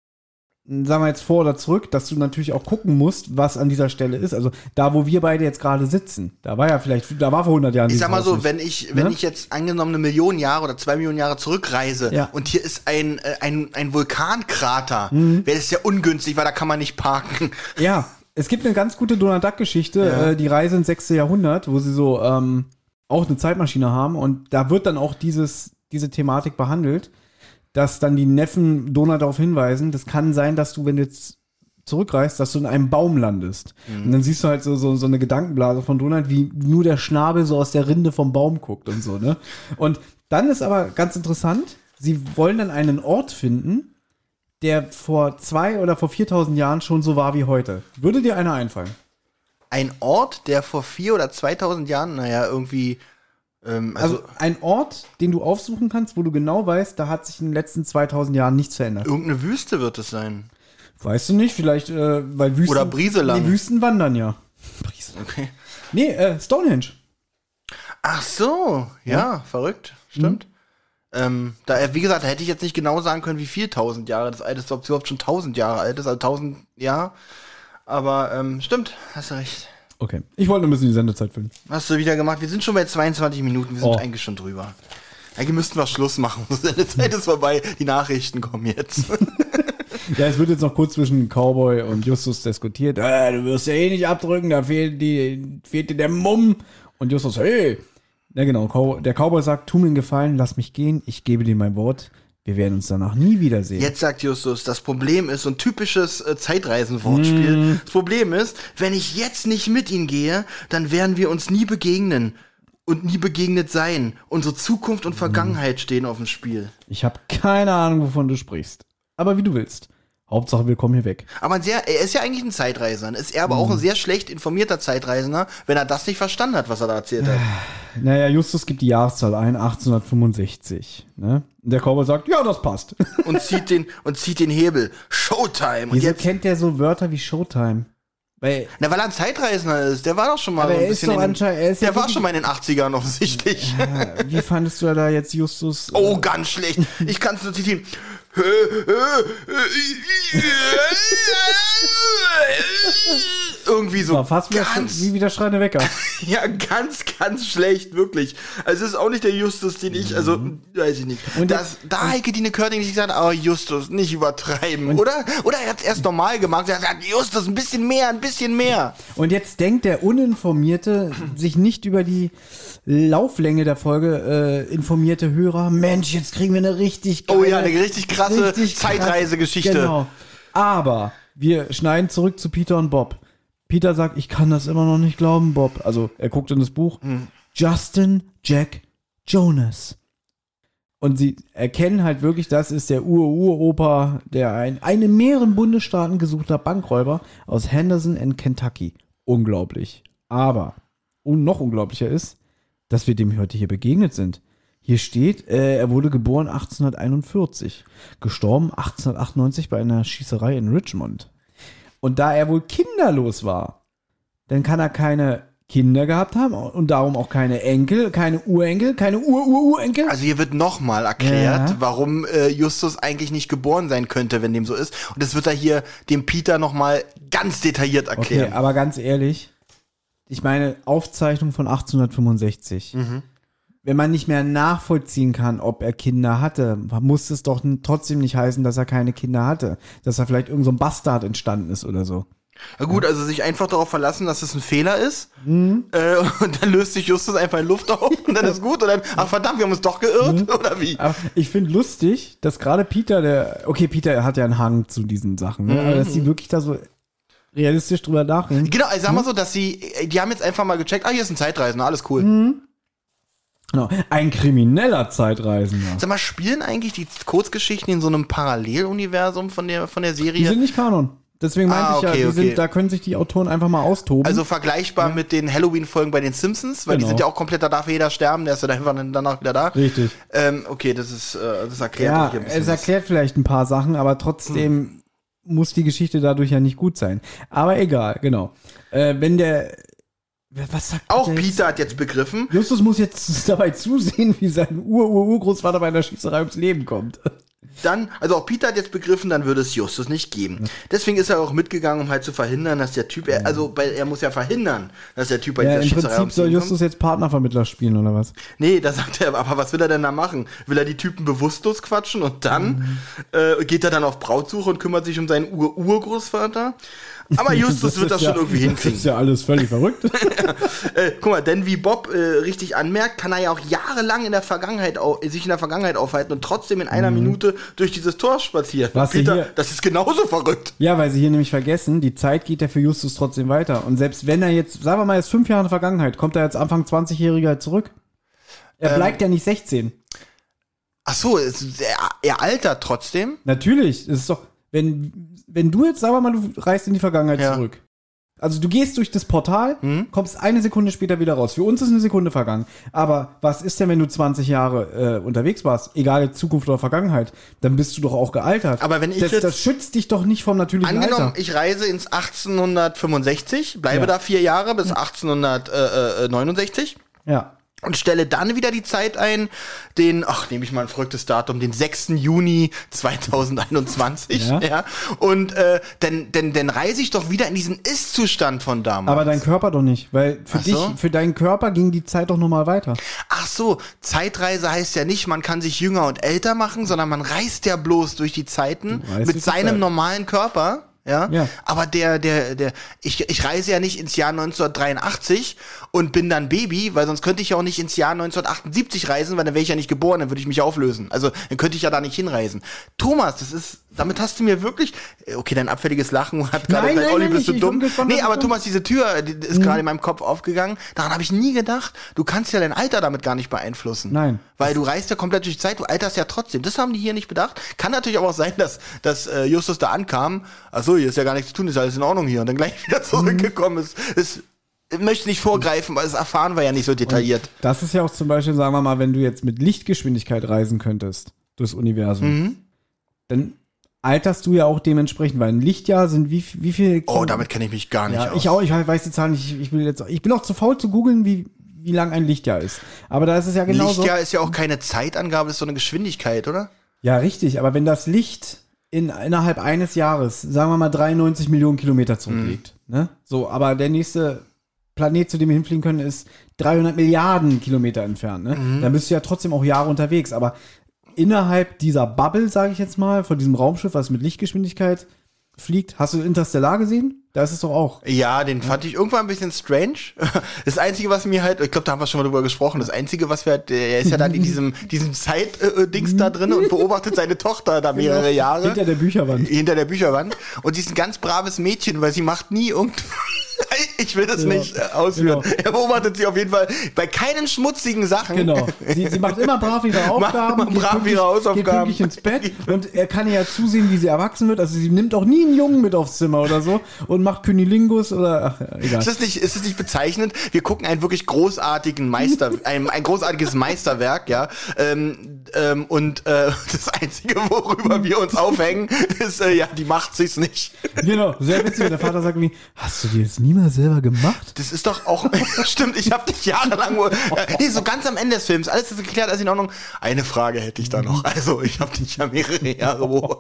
[SPEAKER 3] sagen wir jetzt vor oder zurück, dass du natürlich auch gucken musst, was an dieser Stelle ist. Also da, wo wir beide jetzt gerade sitzen, da war vor 100 Jahren.
[SPEAKER 2] Ich sag mal so,
[SPEAKER 3] nicht.
[SPEAKER 2] wenn ich jetzt angenommen 1 Million Jahre oder 2 Millionen Jahre zurückreise und hier ist ein Vulkankrater, wäre das ja ungünstig, weil da kann man nicht parken.
[SPEAKER 3] Ja, es gibt eine ganz gute Donald Duck-Geschichte, die Reise ins 6. Jahrhundert, wo sie so auch eine Zeitmaschine haben und da wird dann auch diese Thematik behandelt, dass dann die Neffen Donald darauf hinweisen, das kann sein, dass du, wenn du jetzt zurückreist, dass du in einem Baum landest. Und dann siehst du halt so eine Gedankenblase von Donald, wie nur der Schnabel so aus der Rinde vom Baum guckt und so, ne? Und dann ist aber ganz interessant, sie wollen dann einen Ort finden, der vor 2 oder vor 4.000 Jahren schon so war wie heute. Würde dir einer einfallen?
[SPEAKER 2] Ein Ort, der vor 4.000 oder 2.000 Jahren, irgendwie
[SPEAKER 3] also ein Ort, den du aufsuchen kannst, wo du genau weißt, da hat sich in den letzten 2000 Jahren nichts verändert.
[SPEAKER 2] Irgendeine Wüste wird es sein.
[SPEAKER 3] Weißt du nicht, vielleicht, weil Wüsten...
[SPEAKER 2] Oder Brieselang.
[SPEAKER 3] Nee, Wüsten wandern ja.
[SPEAKER 2] Okay.
[SPEAKER 3] Nee, Stonehenge.
[SPEAKER 2] Ach so, ja. Verrückt, stimmt. Wie gesagt, da hätte ich jetzt nicht genau sagen können, wie viel 1000 Jahre das alt ist, ob es überhaupt schon 1000 Jahre alt ist, also 1000 Jahre. Aber stimmt, hast du recht.
[SPEAKER 3] Okay, ich wollte nur ein bisschen die Sendezeit füllen.
[SPEAKER 2] Hast du wieder gemacht? Wir sind schon bei 22 Minuten, wir sind eigentlich schon drüber. Eigentlich müssten wir Schluss machen. Die Sendezeit ist vorbei, die Nachrichten kommen jetzt.
[SPEAKER 3] Ja, es wird jetzt noch kurz zwischen Cowboy und Justus diskutiert. Du wirst ja eh nicht abdrücken, da fehlt dir der Mumm. Und Justus, hey. Ja genau, der Cowboy sagt, tu mir einen Gefallen, lass mich gehen, ich gebe dir mein Wort. Wir werden uns danach nie wiedersehen.
[SPEAKER 2] Jetzt sagt Justus, das Problem ist so ein typisches Zeitreisen-Wortspiel. Das Problem ist, wenn ich jetzt nicht mit ihm gehe, dann werden wir uns nie begegnen und nie begegnet sein. Unsere Zukunft und Vergangenheit stehen auf dem Spiel.
[SPEAKER 3] Ich habe keine Ahnung, wovon du sprichst. Aber wie du willst. Hauptsache, wir kommen hier weg.
[SPEAKER 2] Aber er ist ja eigentlich ein Zeitreisender. Ist er aber auch ein sehr schlecht informierter Zeitreisender, wenn er das nicht verstanden hat, was er da erzählt hat.
[SPEAKER 3] Naja, Justus gibt die Jahreszahl ein, 1865. Ne? Der Cowboy sagt, ja, das passt.
[SPEAKER 2] Und zieht den Hebel. Showtime.
[SPEAKER 3] Wieso kennt der so Wörter wie Showtime?
[SPEAKER 2] Weil er ein Zeitreisender ist. Der war doch schon mal
[SPEAKER 3] aber
[SPEAKER 2] so
[SPEAKER 3] ein bisschen
[SPEAKER 2] der war schon mal in den 80ern offensichtlich.
[SPEAKER 3] Ja, wie fandest du da jetzt Justus?
[SPEAKER 2] Oh, ganz schlecht. Ich kann es nur zitieren. Irgendwie so.
[SPEAKER 3] War fast wie der schreiende Wecker.
[SPEAKER 2] Ja, ganz, ganz schlecht, wirklich. Also es ist auch nicht der Justus, den ich, weiß ich nicht. Und da Heike Dine Körting nicht gesagt, aber Justus, nicht übertreiben. Oder er hat es erst normal gemacht. Er hat gesagt, Justus, ein bisschen mehr.
[SPEAKER 3] Und jetzt denkt der Uninformierte sich nicht über die Lauflänge der Folge informierte Hörer, Mensch, jetzt kriegen wir eine richtig geile,
[SPEAKER 2] eine richtig krasse Zeitreisegeschichte.
[SPEAKER 3] Genau. Aber wir schneiden zurück zu Peter und Bob. Peter sagt, ich kann das immer noch nicht glauben, Bob. Also er guckt in das Buch. Justin Jack Jonas. Und sie erkennen halt wirklich, das ist der Uropa, der ein in mehreren Bundesstaaten gesuchter Bankräuber aus Henderson in Kentucky. Unglaublich. Aber, und noch unglaublicher ist, dass wir dem heute hier begegnet sind. Hier steht, er wurde geboren 1841, gestorben 1898 bei einer Schießerei in Richmond. Und da er wohl kinderlos war, dann kann er keine Kinder gehabt haben und darum auch keine Enkel, keine Urenkel, keine Urenkel.
[SPEAKER 2] Also hier wird nochmal erklärt,
[SPEAKER 3] Ja.
[SPEAKER 2] warum Justus eigentlich nicht geboren sein könnte, wenn dem so ist. Und das wird er hier dem Peter nochmal ganz detailliert erklären.
[SPEAKER 3] Okay, aber ganz ehrlich, ich meine, Aufzeichnung von 1865. Wenn man nicht mehr nachvollziehen kann, ob er Kinder hatte, muss es doch trotzdem nicht heißen, dass er keine Kinder hatte. Dass er vielleicht irgend so ein Bastard entstanden ist oder so.
[SPEAKER 2] Na gut, also sich einfach darauf verlassen, dass es ein Fehler ist. Und dann löst sich Justus einfach in Luft auf und dann ist gut. Und dann, ach verdammt, wir haben uns doch geirrt, oder wie?
[SPEAKER 3] Aber ich finde lustig, dass gerade Peter, Peter hat ja einen Hang zu diesen Sachen, ne? Aber dass die wirklich da so realistisch drüber nachdenken.
[SPEAKER 2] Genau, also sag mal so, dass die haben jetzt einfach mal gecheckt, hier ist ein Zeitreisender, alles cool.
[SPEAKER 3] Genau. Ein krimineller Zeitreisender.
[SPEAKER 2] Sag mal, spielen eigentlich die Kurzgeschichten in so einem Paralleluniversum von der
[SPEAKER 3] Die
[SPEAKER 2] Serie?
[SPEAKER 3] sind nicht Kanon. Deswegen meinte ich ja,
[SPEAKER 2] okay.
[SPEAKER 3] da können sich die Autoren einfach mal austoben.
[SPEAKER 2] Also vergleichbar mit den Halloween-Folgen bei den Simpsons, weil die
[SPEAKER 3] Genau.
[SPEAKER 2] sind ja auch komplett, da darf jeder sterben, der ist ja einfach danach wieder da.
[SPEAKER 3] Richtig.
[SPEAKER 2] Okay, das erklärt
[SPEAKER 3] Ja,
[SPEAKER 2] auch hier ein bisschen
[SPEAKER 3] es
[SPEAKER 2] was.
[SPEAKER 3] erklärt vielleicht ein paar Sachen, aber trotzdem muss die Geschichte dadurch ja nicht gut sein. Aber egal, genau. Wenn der, was sagt
[SPEAKER 2] Auch
[SPEAKER 3] der jetzt?
[SPEAKER 2] Peter hat jetzt begriffen,
[SPEAKER 3] Justus muss jetzt dabei zusehen, wie sein Urgroßvater bei einer Schießerei ums Leben kommt.
[SPEAKER 2] also auch Peter hat jetzt begriffen, dann würde es Justus nicht geben. Deswegen ist er auch mitgegangen, um halt zu verhindern, dass der Typ, er muss ja verhindern, dass der Typ bei
[SPEAKER 3] Ja,
[SPEAKER 2] dieser
[SPEAKER 3] im
[SPEAKER 2] Schießerei
[SPEAKER 3] Prinzip
[SPEAKER 2] ums
[SPEAKER 3] soll
[SPEAKER 2] Leben
[SPEAKER 3] Justus jetzt Partnervermittler spielen, oder was?
[SPEAKER 2] Nee, da sagt er, aber was will er denn da machen? Will er die Typen bewusstlos quatschen und dann geht er dann auf Brautsuche und kümmert sich um seinen Urgroßvater? Aber Justus wird das schon irgendwie
[SPEAKER 3] Das
[SPEAKER 2] hinkriegen.
[SPEAKER 3] ist ja alles völlig verrückt.
[SPEAKER 2] Guck mal, denn wie Bob richtig anmerkt, kann er ja auch jahrelang sich in der Vergangenheit aufhalten und trotzdem in einer Minute durch dieses Tor spazieren.
[SPEAKER 3] Was sie
[SPEAKER 2] Peter,
[SPEAKER 3] hier-
[SPEAKER 2] das ist genauso verrückt.
[SPEAKER 3] Ja, weil sie hier nämlich vergessen, die Zeit geht ja für Justus trotzdem weiter. Und selbst wenn er jetzt, sagen wir mal, jetzt 5 Jahre in der Vergangenheit, kommt er jetzt Anfang 20-Jähriger zurück. Er bleibt ja nicht 16.
[SPEAKER 2] Ach so, er altert trotzdem.
[SPEAKER 3] Natürlich, es ist doch, wenn du jetzt, sagen wir mal, du reist in die Vergangenheit
[SPEAKER 2] Ja.
[SPEAKER 3] zurück. Also du gehst durch das Portal, kommst eine Sekunde später wieder raus. Für uns ist eine Sekunde vergangen. Aber was ist denn, wenn du 20 Jahre unterwegs warst? Egal, jetzt Zukunft oder Vergangenheit. Dann bist du doch auch gealtert.
[SPEAKER 2] Aber wenn ich jetzt-
[SPEAKER 3] das schützt dich doch nicht vom natürlichen
[SPEAKER 2] Angenommen,
[SPEAKER 3] Alter.
[SPEAKER 2] ich reise ins 1865, bleibe
[SPEAKER 3] Ja.
[SPEAKER 2] da 4 Jahre bis 1869.
[SPEAKER 3] Ja.
[SPEAKER 2] Und stelle dann wieder die Zeit ein, nehme ich mal ein verrücktes Datum, den 6. Juni 2021.
[SPEAKER 3] Ja.
[SPEAKER 2] Ja. Und dann reise ich doch wieder in diesen Ist-Zustand von damals.
[SPEAKER 3] Aber dein Körper doch nicht, weil
[SPEAKER 2] Ach so?
[SPEAKER 3] für deinen Körper ging die Zeit doch nochmal weiter.
[SPEAKER 2] Ach so, Zeitreise heißt ja nicht, man kann sich jünger und älter machen, sondern man reist ja bloß durch die Zeiten
[SPEAKER 3] Du reist durch
[SPEAKER 2] mit
[SPEAKER 3] die
[SPEAKER 2] seinem
[SPEAKER 3] Zeit.
[SPEAKER 2] normalen Körper. Ja?
[SPEAKER 3] Ja.
[SPEAKER 2] Aber ich reise ja nicht ins Jahr 1983 und bin dann Baby, weil sonst könnte ich ja auch nicht ins Jahr 1978 reisen, weil dann wäre ich ja nicht geboren, dann würde ich mich ja auflösen. Also dann könnte ich ja da nicht hinreisen. Thomas, damit hast du mir wirklich, okay, dein abfälliges Lachen hat gerade
[SPEAKER 3] Nein,
[SPEAKER 2] gesagt,
[SPEAKER 3] nein,
[SPEAKER 2] Olli,
[SPEAKER 3] nein,
[SPEAKER 2] bist du
[SPEAKER 3] ich
[SPEAKER 2] dumm?
[SPEAKER 3] bin gespannt,
[SPEAKER 2] Nee,
[SPEAKER 3] was
[SPEAKER 2] aber
[SPEAKER 3] du
[SPEAKER 2] Thomas, diese Tür, die ist gerade in meinem Kopf aufgegangen. Daran habe ich nie gedacht. Du kannst ja dein Alter damit gar nicht beeinflussen.
[SPEAKER 3] Nein.
[SPEAKER 2] Weil du reist ja komplett durch die Zeit, du alterst ja trotzdem. Das haben die hier nicht bedacht. Kann natürlich aber auch sein, dass Justus da ankam. Achso, hier ist ja gar nichts zu tun, ist alles in Ordnung hier. Und dann gleich wieder zurückgekommen ist. Ich möchte nicht vorgreifen, weil das erfahren wir ja nicht so detailliert.
[SPEAKER 3] Das ist ja auch zum Beispiel, sagen wir mal, wenn du jetzt mit Lichtgeschwindigkeit reisen könntest durchs Universum, dann alterst du ja auch dementsprechend, weil ein Lichtjahr sind wie viel...
[SPEAKER 2] Oh, damit kenne ich mich gar nicht
[SPEAKER 3] Ja,
[SPEAKER 2] aus.
[SPEAKER 3] ich auch, ich weiß die Zahlen nicht, ich bin auch zu faul zu googeln, wie lang ein Lichtjahr ist. Aber da ist es ja genauso.
[SPEAKER 2] Lichtjahr ist ja auch keine Zeitangabe, ist so eine Geschwindigkeit, oder?
[SPEAKER 3] Ja, richtig, aber wenn das Licht innerhalb eines Jahres, sagen wir mal 93 Millionen Kilometer zurücklegt, ne? So, aber der nächste Planet, zu dem wir hinfliegen können, ist 300 Milliarden Kilometer entfernt, ne? Dann bist du ja trotzdem auch Jahre unterwegs, aber innerhalb dieser Bubble, sage ich jetzt mal, von diesem Raumschiff, was mit Lichtgeschwindigkeit fliegt, hast du Interstellar gesehen? Da ist es doch auch.
[SPEAKER 2] Ja, den fand ich irgendwann ein bisschen strange. Das Einzige, was mir halt, ich glaube, da haben wir schon mal drüber gesprochen, das Einzige, was wir halt, er ist ja dann in diesem Zeit-Dings da drin und beobachtet seine Tochter da mehrere Jahre.
[SPEAKER 3] Hinter der Bücherwand.
[SPEAKER 2] Hinter der Bücherwand. Und sie ist ein ganz braves Mädchen, weil sie macht nie ich will das nicht ausführen.
[SPEAKER 3] Genau.
[SPEAKER 2] Er beobachtet sie auf jeden Fall bei keinen schmutzigen Sachen.
[SPEAKER 3] Genau. Sie macht immer brav ihre Aufgaben,
[SPEAKER 2] Macht brav ihre Hausaufgaben.
[SPEAKER 3] geht pünktlich ins Bett und er kann ja zusehen, wie sie erwachsen wird. Also sie nimmt auch nie einen Jungen mit aufs Zimmer oder so und macht Kunilingus oder, ach, ja, egal.
[SPEAKER 2] Ist es nicht bezeichnend? Wir gucken einen wirklich großartigen ein großartiges Meisterwerk, ja. Das Einzige, worüber wir uns aufhängen, ist, die macht sich's nicht.
[SPEAKER 3] Genau, sehr witzig. Der Vater sagt mir, hast du dir das nie mal selber gemacht?
[SPEAKER 2] Das ist doch auch, stimmt, ich habe dich jahrelang, so ganz am Ende des Films, alles ist geklärt, alles in Ordnung. Eine Frage hätte ich da noch. Also, ich habe dich ja mehrere Jahre.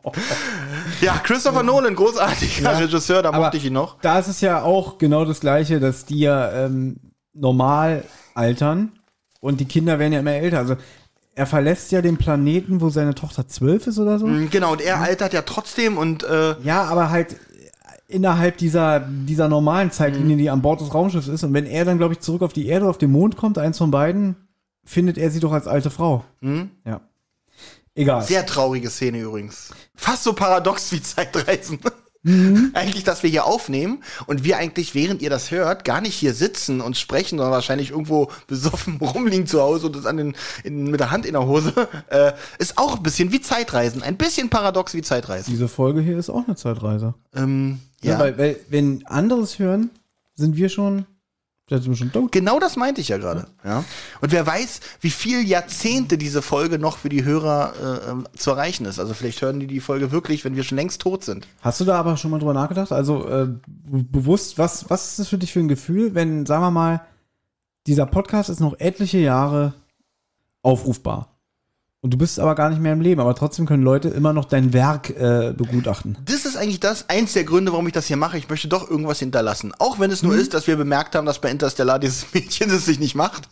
[SPEAKER 2] Ja, Christopher Nolan, großartiger Regisseur, da mochte ich ihn noch.
[SPEAKER 3] Da ist es ja auch genau das Gleiche, dass die ja normal altern und die Kinder werden ja immer älter. Also er verlässt ja den Planeten, wo seine Tochter 12 ist oder so.
[SPEAKER 2] Genau, und er altert ja trotzdem und
[SPEAKER 3] ja, aber halt innerhalb dieser normalen Zeitlinie, die an Bord des Raumschiffs ist. Und wenn er dann, glaube ich, zurück auf die Erde, auf den Mond kommt, eins von beiden, findet er sie doch als alte Frau. Ja. Egal.
[SPEAKER 2] Sehr traurige Szene übrigens. Fast so paradox wie Zeitreisen. Eigentlich, dass wir hier aufnehmen und wir eigentlich, während ihr das hört, gar nicht hier sitzen und sprechen, sondern wahrscheinlich irgendwo besoffen rumliegen zu Hause und das mit der Hand in der Hose, ist auch ein bisschen wie Zeitreisen. Ein bisschen paradox wie Zeitreisen.
[SPEAKER 3] Diese Folge hier ist auch eine Zeitreise.
[SPEAKER 2] Ja.
[SPEAKER 3] Weil wenn anderes hören, sind wir schon tot.
[SPEAKER 2] Genau das meinte ich ja gerade. Ja. Und wer weiß, wie viel Jahrzehnte diese Folge noch für die Hörer zu erreichen ist. Also vielleicht hören die Folge wirklich, wenn wir schon längst tot sind.
[SPEAKER 3] Hast du da aber schon mal drüber nachgedacht? Also bewusst, was ist das für dich für ein Gefühl, wenn, sagen wir mal, dieser Podcast ist noch etliche Jahre aufrufbar. Und du bist aber gar nicht mehr im Leben, aber trotzdem können Leute immer noch dein Werk begutachten.
[SPEAKER 2] Das ist eigentlich eins der Gründe, warum ich das hier mache. Ich möchte doch irgendwas hinterlassen. Auch wenn es nur ist, dass wir bemerkt haben, dass bei Interstellar dieses Mädchen es sich nicht macht.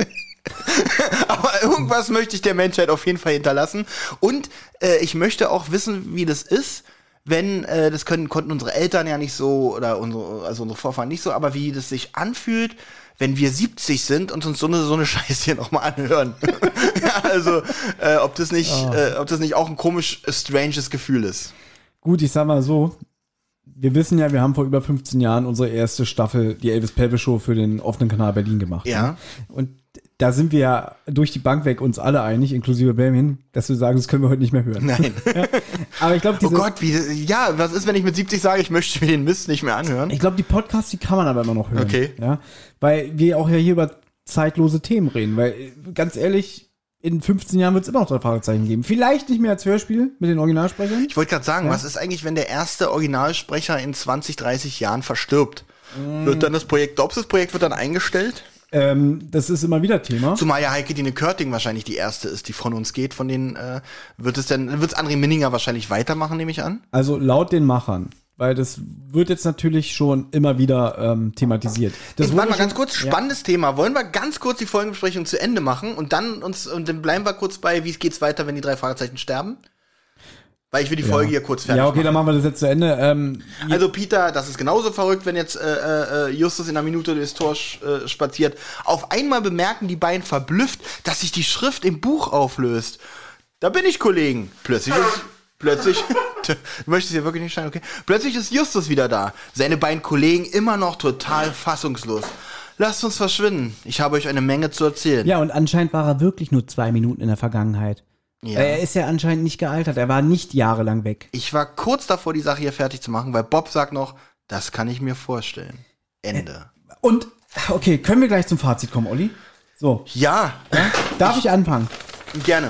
[SPEAKER 2] Aber irgendwas möchte ich der Menschheit auf jeden Fall hinterlassen. Und ich möchte auch wissen, wie das ist, wenn, konnten unsere Eltern ja nicht so, oder unsere Vorfahren nicht so, aber wie das sich anfühlt, wenn wir 70 sind und uns so eine Scheiße hier nochmal anhören. Ja, also, ob das nicht auch ein komisch stranges Gefühl ist.
[SPEAKER 3] Gut, ich sag mal so, wir wissen ja, wir haben vor über 15 Jahren unsere erste Staffel, die Elvis Pelpe Show, für den offenen Kanal Berlin gemacht.
[SPEAKER 2] Ja.
[SPEAKER 3] Ne? Und da sind wir ja durch die Bank weg uns alle einig, inklusive Benjamin, dass wir sagen, das können wir heute nicht mehr hören.
[SPEAKER 2] Nein.
[SPEAKER 3] Ja? Aber ich glaube,
[SPEAKER 2] oh Gott, was ist, wenn ich mit 70 sage, ich möchte mir den Mist nicht mehr anhören?
[SPEAKER 3] Ich glaube, die Podcasts, die kann man aber immer noch hören.
[SPEAKER 2] Okay.
[SPEAKER 3] Ja? Weil wir auch ja hier über zeitlose Themen reden. Weil, ganz ehrlich, in 15 Jahren wird es immer noch 3 Fragezeichen geben. Vielleicht nicht mehr als Hörspiel mit den Originalsprechern.
[SPEAKER 2] Ich wollte gerade sagen, was ist eigentlich, wenn der erste Originalsprecher in 20, 30 Jahren verstirbt? Wird dann das Projekt wird dann eingestellt?
[SPEAKER 3] Das ist immer wieder Thema.
[SPEAKER 2] Zumal ja Heike Dine Körting wahrscheinlich die erste ist, die von uns geht. Von denen wird's André Minninger wahrscheinlich weitermachen, nehme ich an.
[SPEAKER 3] Also laut den Machern. Weil das wird jetzt natürlich schon immer wieder thematisiert.
[SPEAKER 2] Warte mal ganz kurz, spannendes Thema. Wollen wir ganz kurz die Folgenbesprechung zu Ende machen und dann bleiben wir kurz bei, wie geht's weiter, wenn die 3 Fragezeichen sterben? Weil ich will die Folge hier kurz fertig machen.
[SPEAKER 3] Ja, okay, dann machen wir das jetzt zu Ende.
[SPEAKER 2] Also Peter, das ist genauso verrückt, wenn jetzt Justus in einer Minute durchs Tor spaziert. Auf einmal bemerken die beiden verblüfft, dass sich die Schrift im Buch auflöst. Da bin ich, Kollegen. Plötzlich, du möchtest hier wirklich nicht schneiden, okay? Plötzlich ist Justus wieder da. Seine beiden Kollegen immer noch total fassungslos. Lasst uns verschwinden. Ich habe euch eine Menge zu erzählen.
[SPEAKER 5] Ja, und anscheinend war er wirklich nur 2 Minuten in der Vergangenheit.
[SPEAKER 2] Ja.
[SPEAKER 5] Er ist ja anscheinend nicht gealtert. Er war nicht jahrelang weg.
[SPEAKER 2] Ich war kurz davor, die Sache hier fertig zu machen, weil Bob sagt noch, das kann ich mir vorstellen. Ende.
[SPEAKER 3] Und, okay, können wir gleich zum Fazit kommen, Olli? So.
[SPEAKER 2] Ja.
[SPEAKER 3] Darf ich anfangen?
[SPEAKER 2] Gerne.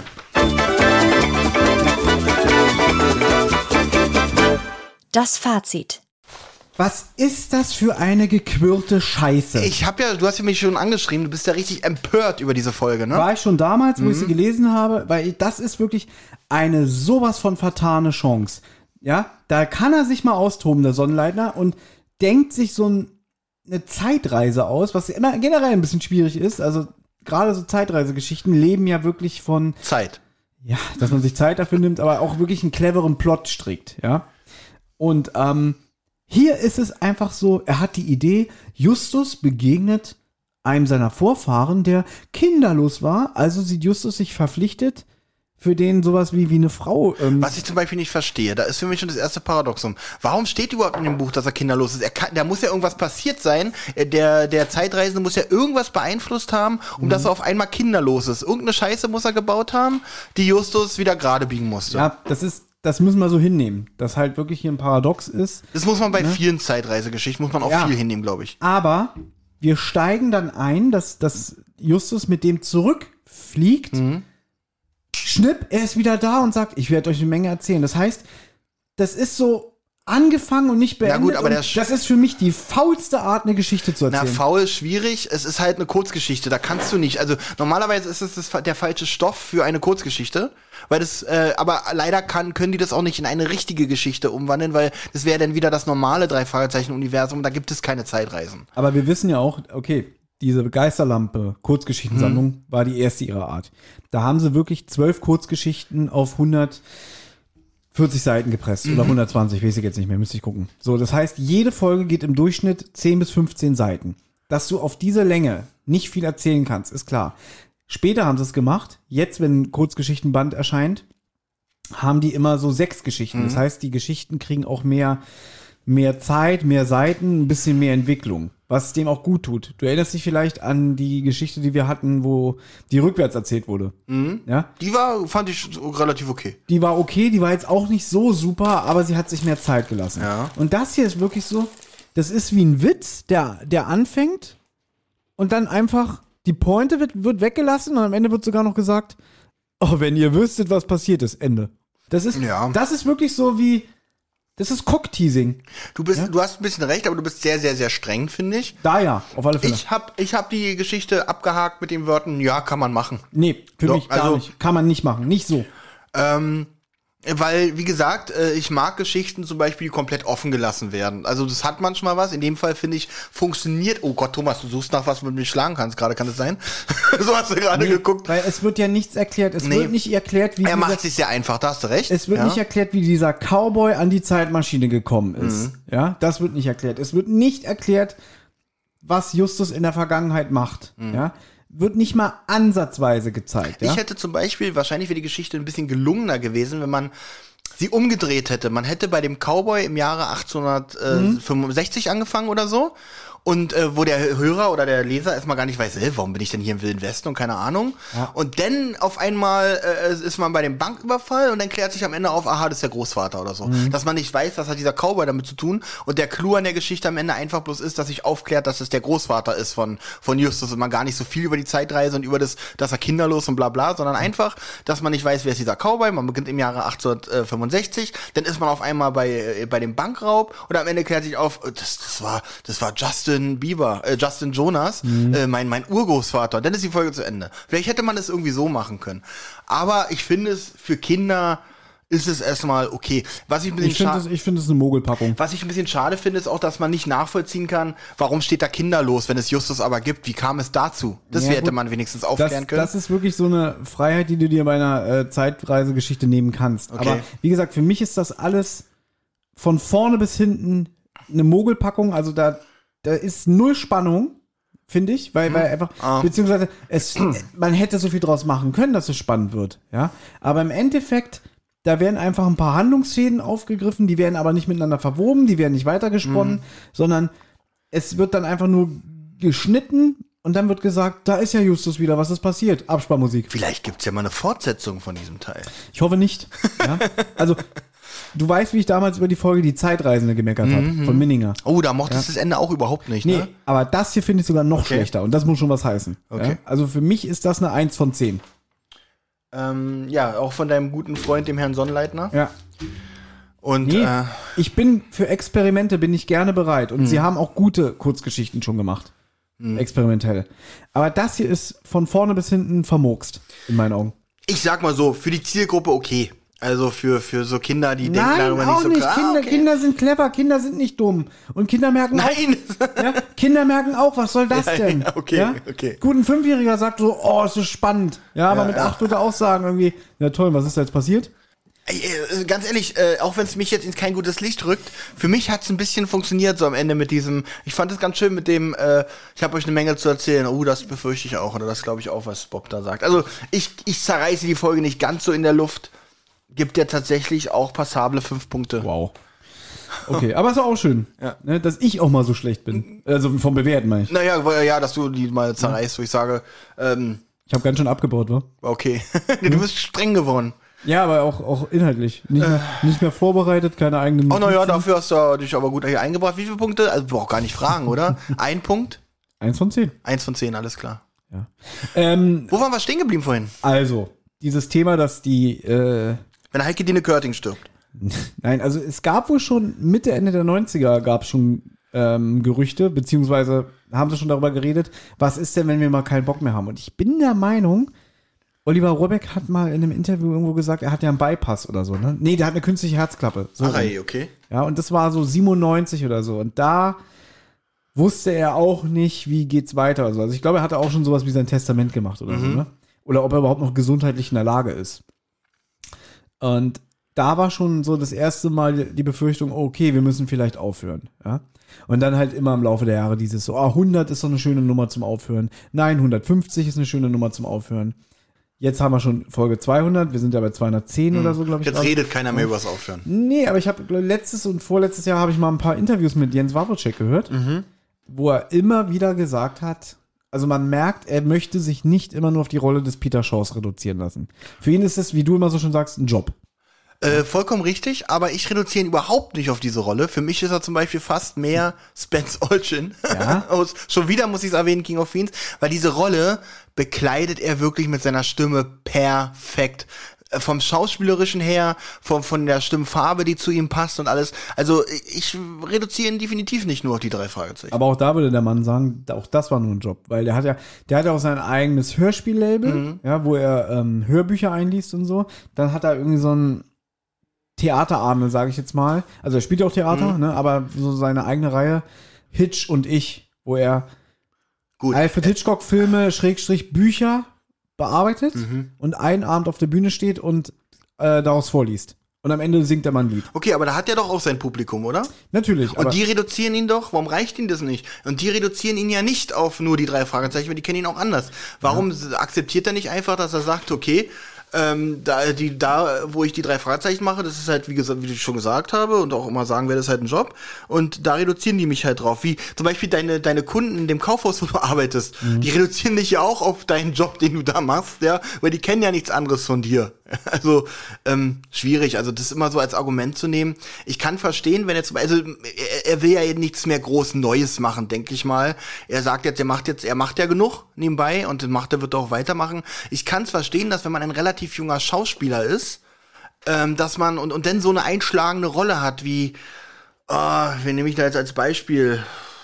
[SPEAKER 4] Das Fazit.
[SPEAKER 3] Was ist das für eine gequirlte Scheiße?
[SPEAKER 2] Du hast ja mich schon angeschrieben, du bist ja richtig empört über diese Folge, ne?
[SPEAKER 3] War ich schon damals, wo ich sie gelesen habe, weil das ist wirklich eine sowas von vertane Chance. Ja, da kann er sich mal austoben, der Sonnenleitner, und denkt sich so eine Zeitreise aus, was immer generell ein bisschen schwierig ist. Also gerade so Zeitreisegeschichten leben ja wirklich von
[SPEAKER 2] Zeit.
[SPEAKER 3] Ja, dass man sich Zeit dafür nimmt, aber auch wirklich einen cleveren Plot strickt, ja. Und hier ist es einfach so, er hat die Idee, Justus begegnet einem seiner Vorfahren, der kinderlos war, also sieht Justus sich verpflichtet, für den sowas wie eine Frau.
[SPEAKER 2] Was ich zum Beispiel nicht verstehe, da ist für mich schon das erste Paradoxum. Warum steht überhaupt in dem Buch, dass er kinderlos ist? Da muss ja irgendwas passiert sein. Der Zeitreisende muss ja irgendwas beeinflusst haben, dass er auf einmal kinderlos ist. Irgendeine Scheiße muss er gebaut haben, die Justus wieder gerade biegen musste.
[SPEAKER 3] Ja, das das müssen wir so hinnehmen, dass halt wirklich hier ein Paradox ist.
[SPEAKER 2] Das muss man bei vielen Zeitreisegeschichten, muss man auch viel hinnehmen, glaube ich.
[SPEAKER 3] Aber wir steigen dann ein, dass Justus mit dem zurückfliegt. Schnipp, er ist wieder da und sagt, ich werde euch eine Menge erzählen. Das heißt, das ist so angefangen und nicht beendet.
[SPEAKER 2] Na gut, aber
[SPEAKER 3] das ist für mich die faulste Art, eine Geschichte zu erzählen.
[SPEAKER 2] Na, faul ist schwierig. Es ist halt eine Kurzgeschichte. Da kannst du nicht. Also normalerweise ist es der falsche Stoff für eine Kurzgeschichte. Weil das, aber leider können die das auch nicht in eine richtige Geschichte umwandeln, weil das wäre dann wieder das normale Drei-Fragezeichen-Universum. Da gibt es keine Zeitreisen.
[SPEAKER 3] Aber wir wissen ja auch, okay, diese Geisterlampe Kurzgeschichtensammlung war die erste ihrer Art. Da haben sie wirklich 12 Kurzgeschichten auf 140 Seiten gepresst oder 120, weiß ich jetzt nicht mehr, müsste ich gucken. So, das heißt, jede Folge geht im Durchschnitt 10 bis 15 Seiten. Dass du auf diese Länge nicht viel erzählen kannst, ist klar. Später haben sie es gemacht. Jetzt, wenn ein Kurzgeschichtenband erscheint, haben die immer so 6 Geschichten. Das heißt, die Geschichten kriegen auch mehr Zeit, mehr Seiten, ein bisschen mehr Entwicklung, was dem auch gut tut. Du erinnerst dich vielleicht an die Geschichte, die wir hatten, wo die rückwärts erzählt wurde. Ja?
[SPEAKER 2] Die fand ich relativ okay.
[SPEAKER 3] Die war okay, die war jetzt auch nicht so super, aber sie hat sich mehr Zeit gelassen.
[SPEAKER 2] Ja.
[SPEAKER 3] Und das hier ist wirklich so, das ist wie ein Witz, der anfängt und dann einfach die Pointe wird weggelassen und am Ende wird sogar noch gesagt, oh, wenn ihr wüsstet, was passiert ist, Ende. Das ist wirklich so wie, das ist Cockteasing.
[SPEAKER 2] Du hast ein bisschen recht, aber du bist sehr, sehr, sehr streng, finde ich.
[SPEAKER 3] Da ja, auf alle Fälle.
[SPEAKER 2] Ich hab die Geschichte abgehakt mit den Wörtern, ja, kann man machen.
[SPEAKER 3] Nee, für mich gar nicht. Kann man nicht machen, nicht so.
[SPEAKER 2] Weil, wie gesagt, ich mag Geschichten zum Beispiel, die komplett offen gelassen werden. Also das hat manchmal was. In dem Fall, finde ich, funktioniert. Oh Gott, Thomas, du suchst nach was, womit du mich schlagen kannst. Gerade kann das sein? So hast du gerade geguckt.
[SPEAKER 3] Weil es wird ja nichts erklärt. Es wird nicht erklärt, wie
[SPEAKER 2] er macht es sich sehr einfach, da hast du recht.
[SPEAKER 3] Es wird nicht erklärt, wie dieser Cowboy an die Zeitmaschine gekommen ist. Ja, das wird nicht erklärt. Es wird nicht erklärt, was Justus in der Vergangenheit macht. Ja. Wird nicht mal ansatzweise gezeigt. Ja?
[SPEAKER 2] Ich hätte zum Beispiel, wahrscheinlich wäre die Geschichte ein bisschen gelungener gewesen, wenn man sie umgedreht hätte. Man hätte bei dem Cowboy im Jahre 1865 angefangen oder so. Und wo der Hörer oder der Leser erstmal gar nicht weiß, warum bin ich denn hier im Wilden Westen und keine Ahnung. Ja. Und dann auf einmal ist man bei dem Banküberfall und dann klärt sich am Ende auf, aha, das ist der Großvater oder so. Dass man nicht weiß, was hat dieser Cowboy damit zu tun. Und der Clou an der Geschichte am Ende einfach bloß ist, dass sich aufklärt, dass es der Großvater ist von Justus und man gar nicht so viel über die Zeitreise und über das, dass er kinderlos und bla bla, sondern einfach, dass man nicht weiß, wer ist dieser Cowboy. Man beginnt im Jahre 1865, dann ist man auf einmal bei dem Bankraub und am Ende klärt sich auf, das war Justin Jonas, mein Urgroßvater. Und dann ist die Folge zu Ende. Vielleicht hätte man es irgendwie so machen können. Aber ich finde es für Kinder ist es erstmal okay. Ich
[SPEAKER 3] finde es eine Mogelpackung.
[SPEAKER 2] Was ich ein bisschen schade finde, ist auch, dass man nicht nachvollziehen kann, warum steht da kinderlos, wenn es Justus aber gibt. Wie kam es dazu? Das hätte man wenigstens aufklären können.
[SPEAKER 3] Das ist wirklich so eine Freiheit, die du dir bei einer Zeitreisegeschichte nehmen kannst. Okay. Aber wie gesagt, für mich ist das alles von vorne bis hinten eine Mogelpackung. Also da ist null Spannung, finde ich, weil einfach, beziehungsweise man hätte so viel draus machen können, dass es spannend wird, ja. Aber im Endeffekt, da werden einfach ein paar Handlungsfäden aufgegriffen, die werden aber nicht miteinander verwoben, die werden nicht weitergesponnen, sondern es wird dann einfach nur geschnitten und dann wird gesagt, da ist ja Justus wieder, was ist passiert? Absparmusik.
[SPEAKER 2] Vielleicht gibt's ja mal eine Fortsetzung von diesem Teil.
[SPEAKER 3] Ich hoffe nicht. Ja? Also, du weißt, wie ich damals über die Folge Die Zeitreisende gemeckert habe, von Minninger.
[SPEAKER 2] Oh, da mochtest du das Ende auch überhaupt nicht, ne?
[SPEAKER 3] Nee, aber das hier finde ich sogar noch schlechter und das muss schon was heißen.
[SPEAKER 2] Okay.
[SPEAKER 3] Ja? Also für mich ist das eine 1 von 10.
[SPEAKER 2] Ja, auch von deinem guten Freund, dem Herrn Sonnleitner.
[SPEAKER 3] Ja.
[SPEAKER 2] Und
[SPEAKER 3] ich bin für Experimente bin ich gerne bereit und sie haben auch gute Kurzgeschichten schon gemacht. Experimentell. Aber das hier ist von vorne bis hinten vermurkst, in meinen Augen.
[SPEAKER 2] Ich sag mal so, für die Zielgruppe okay. Also für so Kinder, die denken darüber
[SPEAKER 3] auch
[SPEAKER 2] nicht so klar.
[SPEAKER 3] Kinder sind clever, Kinder sind nicht dumm. Und Kinder merken Kinder merken auch, was soll das denn?
[SPEAKER 2] Ja, okay.
[SPEAKER 3] Gut, ein 5-Jähriger sagt so, oh, es ist spannend. Ja, aber mit 8 würde er auch sagen irgendwie, ja toll, was ist da jetzt passiert?
[SPEAKER 2] Ganz ehrlich, auch wenn es mich jetzt in kein gutes Licht rückt, für mich hat es ein bisschen funktioniert so am Ende mit diesem, ich fand es ganz schön mit dem, ich habe euch eine Menge zu erzählen, das befürchte ich auch, oder das glaube ich auch, was Bob da sagt. Also ich zerreiße die Folge nicht ganz so in der Luft, gibt ja tatsächlich auch passable 5 Punkte.
[SPEAKER 3] Wow. Okay, aber ist auch schön, ne, dass ich auch mal so schlecht bin. Also vom Bewerten meine ich.
[SPEAKER 2] Naja, dass du die mal zerreißt, wo ich sage,
[SPEAKER 3] ich habe ganz schön abgebaut, wa?
[SPEAKER 2] Okay, du bist streng geworden.
[SPEAKER 3] Ja, aber auch inhaltlich. Nicht mehr vorbereitet, keine eigenen
[SPEAKER 2] Oh, naja,
[SPEAKER 3] Notizen.
[SPEAKER 2] dafür hast du dich aber gut hier eingebracht. Wie viele Punkte? Also, wir auch gar nicht fragen, oder? Ein Punkt?
[SPEAKER 3] 1 von 10.
[SPEAKER 2] 1 von 10, alles klar.
[SPEAKER 3] Ja.
[SPEAKER 2] Wo waren wir stehen geblieben vorhin?
[SPEAKER 3] Also, dieses Thema, dass die,
[SPEAKER 2] Wenn Heike Dine Körting stirbt.
[SPEAKER 3] nein, also es gab wohl schon Mitte, Ende der 90er gab es schon Gerüchte, beziehungsweise haben sie schon darüber geredet, was ist denn, wenn wir mal keinen Bock mehr haben? Und ich bin der Meinung, Oliver Rohrbeck hat mal in einem Interview irgendwo gesagt, er hat ja einen Bypass oder so, ne? Nee, der hat eine künstliche Herzklappe. So
[SPEAKER 2] Ach, ey, okay.
[SPEAKER 3] Ja, und das war so 97 oder so. Und da wusste er auch nicht, wie geht's weiter. Also ich glaube, er hatte auch schon sowas wie sein Testament gemacht oder so, ne? Oder ob er überhaupt noch gesundheitlich in der Lage ist. Und da war schon so das erste Mal die Befürchtung, okay, wir müssen vielleicht aufhören, ja. Und dann halt immer im Laufe der Jahre dieses so, 100 ist so eine schöne Nummer zum Aufhören. Nein, 150 ist eine schöne Nummer zum Aufhören. Jetzt haben wir schon Folge 200, wir sind ja bei 210 oder so, glaube ich.
[SPEAKER 2] Jetzt redet keiner mehr übers Aufhören.
[SPEAKER 3] Nee, aber ich habe letztes und vorletztes Jahr habe ich mal ein paar Interviews mit Jens Wawrczeck gehört, wo er immer wieder gesagt hat, also man merkt, er möchte sich nicht immer nur auf die Rolle des Peter Shaws reduzieren lassen. Für ihn ist es, wie du immer so schon sagst, ein Job.
[SPEAKER 2] Vollkommen richtig, aber ich reduziere ihn überhaupt nicht auf diese Rolle. Für mich ist er zum Beispiel fast mehr Spence Olchin.
[SPEAKER 3] Ja.
[SPEAKER 2] Schon wieder muss ich es erwähnen, King of Fiends, weil diese Rolle bekleidet er wirklich mit seiner Stimme perfekt. Vom Schauspielerischen her, von der Stimmfarbe, die zu ihm passt und alles. Also ich reduziere ihn definitiv nicht nur auf die 3 Fragezeichen.
[SPEAKER 3] Aber auch da würde der Mann sagen, auch das war nur ein Job, weil der hat ja auch sein eigenes Hörspiellabel, ja, wo er Hörbücher einliest und so. Dann hat er irgendwie so ein Theaterabende, sage ich jetzt mal. Also er spielt ja auch Theater, ne, aber so seine eigene Reihe, Hitch und ich, wo er Alfred Hitchcock-Filme, / Bücher bearbeitet und einen Abend auf der Bühne steht und daraus vorliest. Und am Ende singt er mal ein Lied.
[SPEAKER 2] Okay, aber da hat er doch auch sein Publikum, oder?
[SPEAKER 3] Natürlich.
[SPEAKER 2] Und die reduzieren ihn doch, warum reicht ihnen das nicht? Und die reduzieren ihn ja nicht auf nur die 3 Fragezeichen, weil die kennen ihn auch anders. Warum akzeptiert er nicht einfach, dass er sagt, okay, wo ich die 3 Fragezeichen mache, das ist halt, wie ich schon gesagt habe und auch immer sagen werde, das ist halt ein Job. Und da reduzieren die mich halt drauf. Wie zum Beispiel deine Kunden in dem Kaufhaus, wo du arbeitest, die reduzieren dich ja auch auf deinen Job, den du da machst, ja, weil die kennen ja nichts anderes von dir. Also, schwierig. Also, das immer so als Argument zu nehmen. Ich kann verstehen, wenn er will ja nichts mehr groß Neues machen, denke ich mal. Er sagt jetzt, er macht ja genug nebenbei und wird auch weitermachen. Ich kann es verstehen, dass wenn man ein relativ junger Schauspieler ist, dass man und dann so eine einschlagende Rolle hat wie, wen nehme ich da jetzt als Beispiel?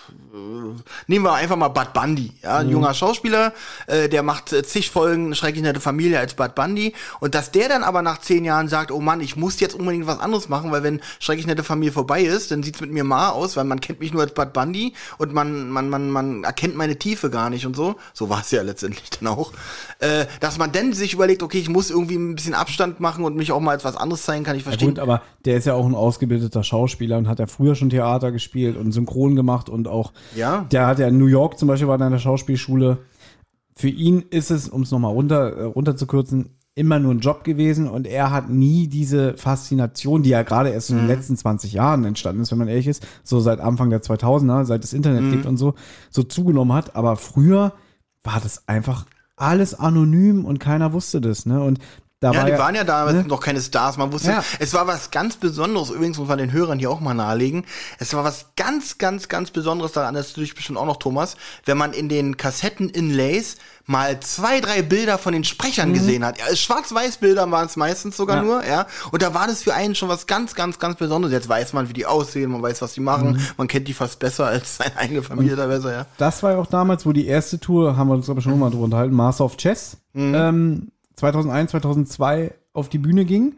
[SPEAKER 2] Nehmen wir einfach mal Bud Bundy, ja, ein junger Schauspieler, der macht zig Folgen eine schrecklich nette Familie als Bud Bundy und dass der dann aber nach 10 Jahren sagt, oh Mann, ich muss jetzt unbedingt was anderes machen, weil wenn schrecklich nette Familie vorbei ist, dann sieht's mit mir mal aus, weil man kennt mich nur als Bud Bundy und man erkennt meine Tiefe gar nicht und so war es ja letztendlich dann auch, dass man dann sich überlegt, okay, ich muss irgendwie ein bisschen Abstand machen und mich auch mal als was anderes zeigen, kann ich verstehen.
[SPEAKER 3] Ja gut, aber der ist ja auch ein ausgebildeter Schauspieler und hat ja früher schon Theater gespielt und synchron gemacht und auch der hat ja in New York zum Beispiel, war in einer Schauspielschule. Für ihn ist es, um es nochmal runterzukürzen, immer nur ein Job gewesen und er hat nie diese Faszination, die ja gerade erst in den letzten 20 Jahren entstanden ist, wenn man ehrlich ist, so seit Anfang der 2000er, seit es Internet gibt und so zugenommen hat. Aber früher war das einfach alles anonym und keiner wusste das, ne? Und da
[SPEAKER 2] die waren ja damals noch keine Stars. Man wusste, es war was ganz Besonderes. Übrigens muss man den Hörern hier auch mal nahelegen. Es war was ganz, ganz, ganz Besonderes daran, das ist natürlich bestimmt auch noch Thomas, wenn man in den Kassetten-Inlays mal 2, 3 Bilder von den Sprechern gesehen hat. Ja, Schwarz-Weiß-Bilder waren es meistens sogar nur, ja. Und da war das für einen schon was ganz, ganz, ganz Besonderes. Jetzt weiß man, wie die aussehen, man weiß, was die machen. Man kennt die fast besser als seine eigene Familie teilweise, ja.
[SPEAKER 3] Das war ja auch damals, wo die erste Tour, haben wir uns aber schon mal drüber unterhalten, Master of Chess, 2001, 2002 auf die Bühne ging.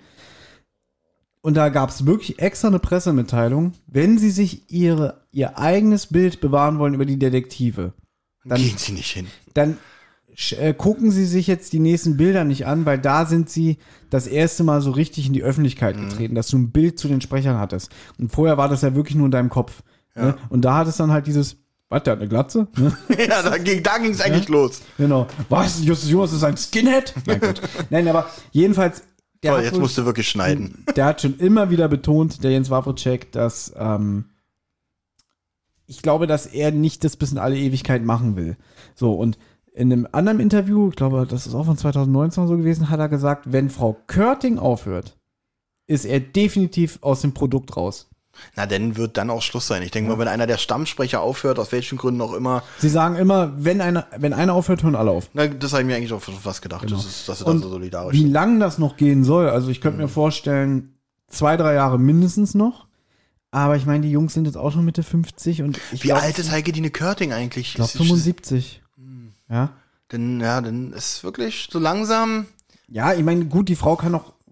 [SPEAKER 3] Und da gab es wirklich extra eine Pressemitteilung, wenn sie sich ihr eigenes Bild bewahren wollen über die Detektive. Dann
[SPEAKER 2] gehen sie nicht hin.
[SPEAKER 3] Dann gucken sie sich jetzt die nächsten Bilder nicht an, weil da sind sie das erste Mal so richtig in die Öffentlichkeit getreten, dass du ein Bild zu den Sprechern hattest. Und vorher war das ja wirklich nur in deinem Kopf. Ja. Ne? Und da hat es dann halt dieses, was, der hat eine Glatze? Ne?
[SPEAKER 2] Ja, da ging es eigentlich los.
[SPEAKER 3] Genau. Was, Justus Jonas ist ein Skinhead? Nein, gut. Nein, aber jedenfalls,
[SPEAKER 2] jetzt musst du wirklich schneiden.
[SPEAKER 3] Der hat schon immer wieder betont, der Jens Wawrczeck, dass ich glaube, dass er nicht das bis in alle Ewigkeit machen will. So, und In einem anderen Interview, ich glaube, das ist auch von 2019 so gewesen, hat er gesagt, wenn Frau Körting aufhört, ist er definitiv aus dem Produkt raus.
[SPEAKER 2] Na, dann wird dann auch Schluss sein. Ich denke mal, wenn einer der Stammsprecher aufhört, aus welchen Gründen auch immer.
[SPEAKER 3] Sie sagen immer, wenn einer aufhört, hören alle auf.
[SPEAKER 2] Na, das habe ich mir eigentlich auch schon fast gedacht,
[SPEAKER 3] Genau.
[SPEAKER 2] dass sie
[SPEAKER 3] Und
[SPEAKER 2] da so solidarisch
[SPEAKER 3] wie
[SPEAKER 2] sind.
[SPEAKER 3] lang das noch gehen soll, also ich könnte mir vorstellen, 2-3 Jahre mindestens noch. Aber ich meine, die Jungs sind jetzt auch schon Mitte 50 und
[SPEAKER 2] Wie alt ist Heike-Dine Körting eigentlich?
[SPEAKER 3] Ich glaube 75. Ja.
[SPEAKER 2] Dann ist wirklich so langsam.
[SPEAKER 3] Ja, ich meine, gut, die Frau kann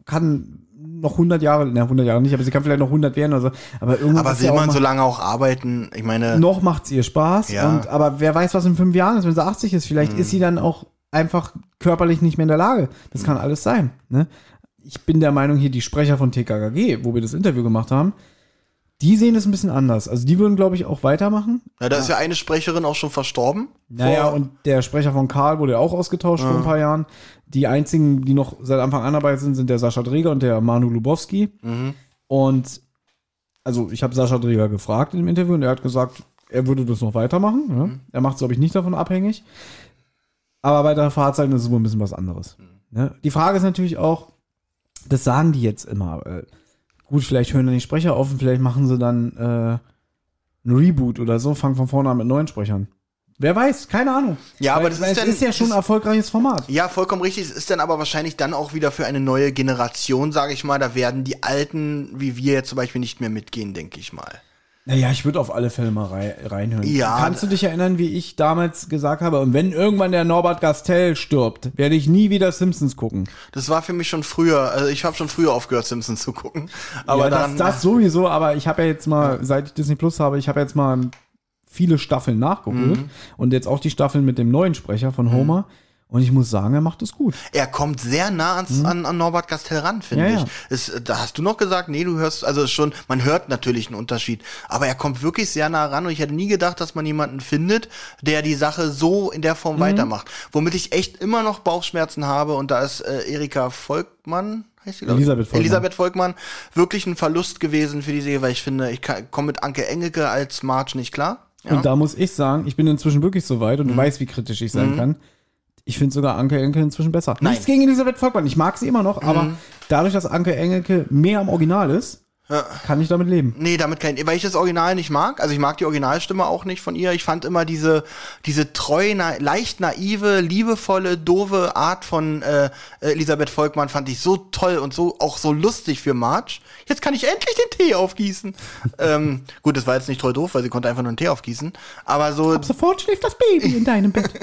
[SPEAKER 3] noch 100 Jahre, 100 Jahre nicht, aber sie kann vielleicht noch 100 werden oder so. Aber irgendwann
[SPEAKER 2] Aber
[SPEAKER 3] ist
[SPEAKER 2] will
[SPEAKER 3] ja auch
[SPEAKER 2] man
[SPEAKER 3] mal-
[SPEAKER 2] so lange auch arbeiten? Ich meine.
[SPEAKER 3] Noch macht's ihr Spaß.
[SPEAKER 2] Ja.
[SPEAKER 3] Aber wer weiß, was in 5 Jahren ist, wenn sie 80 ist. Vielleicht ist sie dann auch einfach körperlich nicht mehr in der Lage. Das kann alles sein. Ne? Ich bin der Meinung, hier die Sprecher von TKKG, wo wir das Interview gemacht haben, die sehen das ein bisschen anders. Also die würden, glaube ich, auch weitermachen.
[SPEAKER 2] Na, da ist ja eine Sprecherin auch schon verstorben.
[SPEAKER 3] Naja, und der Sprecher von Karl wurde ja auch ausgetauscht vor ein paar Jahren. Die einzigen, die noch seit Anfang an dabei sind der Sascha Dreger und der Manu Lubowski. Und also ich habe Sascha Dreger gefragt in dem Interview und er hat gesagt, er würde das noch weitermachen. Ja? Er macht es, glaube ich, nicht davon abhängig. Aber bei der Fahrzeit ist es wohl ein bisschen was anderes. Ne? Die Frage ist natürlich auch, das sagen die jetzt immer. Gut, vielleicht hören dann die Sprecher auf und vielleicht machen sie dann ein Reboot oder so, fangen von vorne an mit neuen Sprechern. Wer weiß, keine Ahnung.
[SPEAKER 2] Ja, aber
[SPEAKER 3] Weil,
[SPEAKER 2] das
[SPEAKER 3] weil
[SPEAKER 2] ist
[SPEAKER 3] es
[SPEAKER 2] dann-
[SPEAKER 3] ist ja schon ein
[SPEAKER 2] das-
[SPEAKER 3] erfolgreiches Format.
[SPEAKER 2] Ja, vollkommen richtig. Es ist dann aber wahrscheinlich dann auch wieder für eine neue Generation, sage ich mal. Da werden die Alten, wie wir jetzt zum Beispiel, nicht mehr mitgehen, denke ich mal.
[SPEAKER 3] Naja, ich würde auf alle Fälle mal reinhören.
[SPEAKER 2] Ja.
[SPEAKER 3] Kannst du dich erinnern, wie ich damals gesagt habe, und wenn irgendwann der Norbert Gastel stirbt, werde ich nie wieder Simpsons gucken.
[SPEAKER 2] Das war für mich schon früher. Also ich habe schon früher aufgehört, Simpsons zu gucken. Aber
[SPEAKER 3] Ja,
[SPEAKER 2] dann,
[SPEAKER 3] das sowieso, aber ich habe ja jetzt mal, seit ich Disney Plus habe, ich habe jetzt mal viele Staffeln nachgeholt und jetzt auch die Staffeln mit dem neuen Sprecher von Homer. Und ich muss sagen, er macht es gut.
[SPEAKER 2] er kommt sehr nah an Norbert Gastel ran, finde
[SPEAKER 3] Ja,
[SPEAKER 2] ich. Da hast du noch gesagt, nee, du hörst, also schon, man hört natürlich einen Unterschied, aber er kommt wirklich sehr nah ran und ich hätte nie gedacht, dass man jemanden findet, der die Sache so in der Form weitermacht. Womit ich echt immer noch Bauchschmerzen habe und da ist Erika Volkmann, heißt sie, glaub ich?
[SPEAKER 3] Elisabeth Volkmann.
[SPEAKER 2] Elisabeth Volkmann, wirklich ein Verlust gewesen für die Serie, weil ich finde, ich komme mit Anke Engelke als Marge nicht klar. Ja.
[SPEAKER 3] Und da muss ich sagen, ich bin inzwischen wirklich so weit und du weißt, wie kritisch ich sein kann. Ich finde sogar Anke Engelke inzwischen besser.
[SPEAKER 2] Nein.
[SPEAKER 3] Nichts gegen Elisabeth Volkmann. Ich mag sie immer noch, aber dadurch, dass Anke Engelke mehr am Original ist, kann ich damit leben.
[SPEAKER 2] Nee, damit kein, weil ich das Original nicht mag. Also ich mag die Originalstimme auch nicht von ihr. Ich fand immer diese treu, leicht naive, liebevolle, doofe Art von Elisabeth Volkmann fand ich so toll und so auch so lustig für Marge. Jetzt kann ich endlich den Tee aufgießen. Gut, das war jetzt nicht treu doof, weil sie konnte einfach nur einen Tee aufgießen. Aber so,
[SPEAKER 3] Ab sofort schläft das Baby in deinem Bett.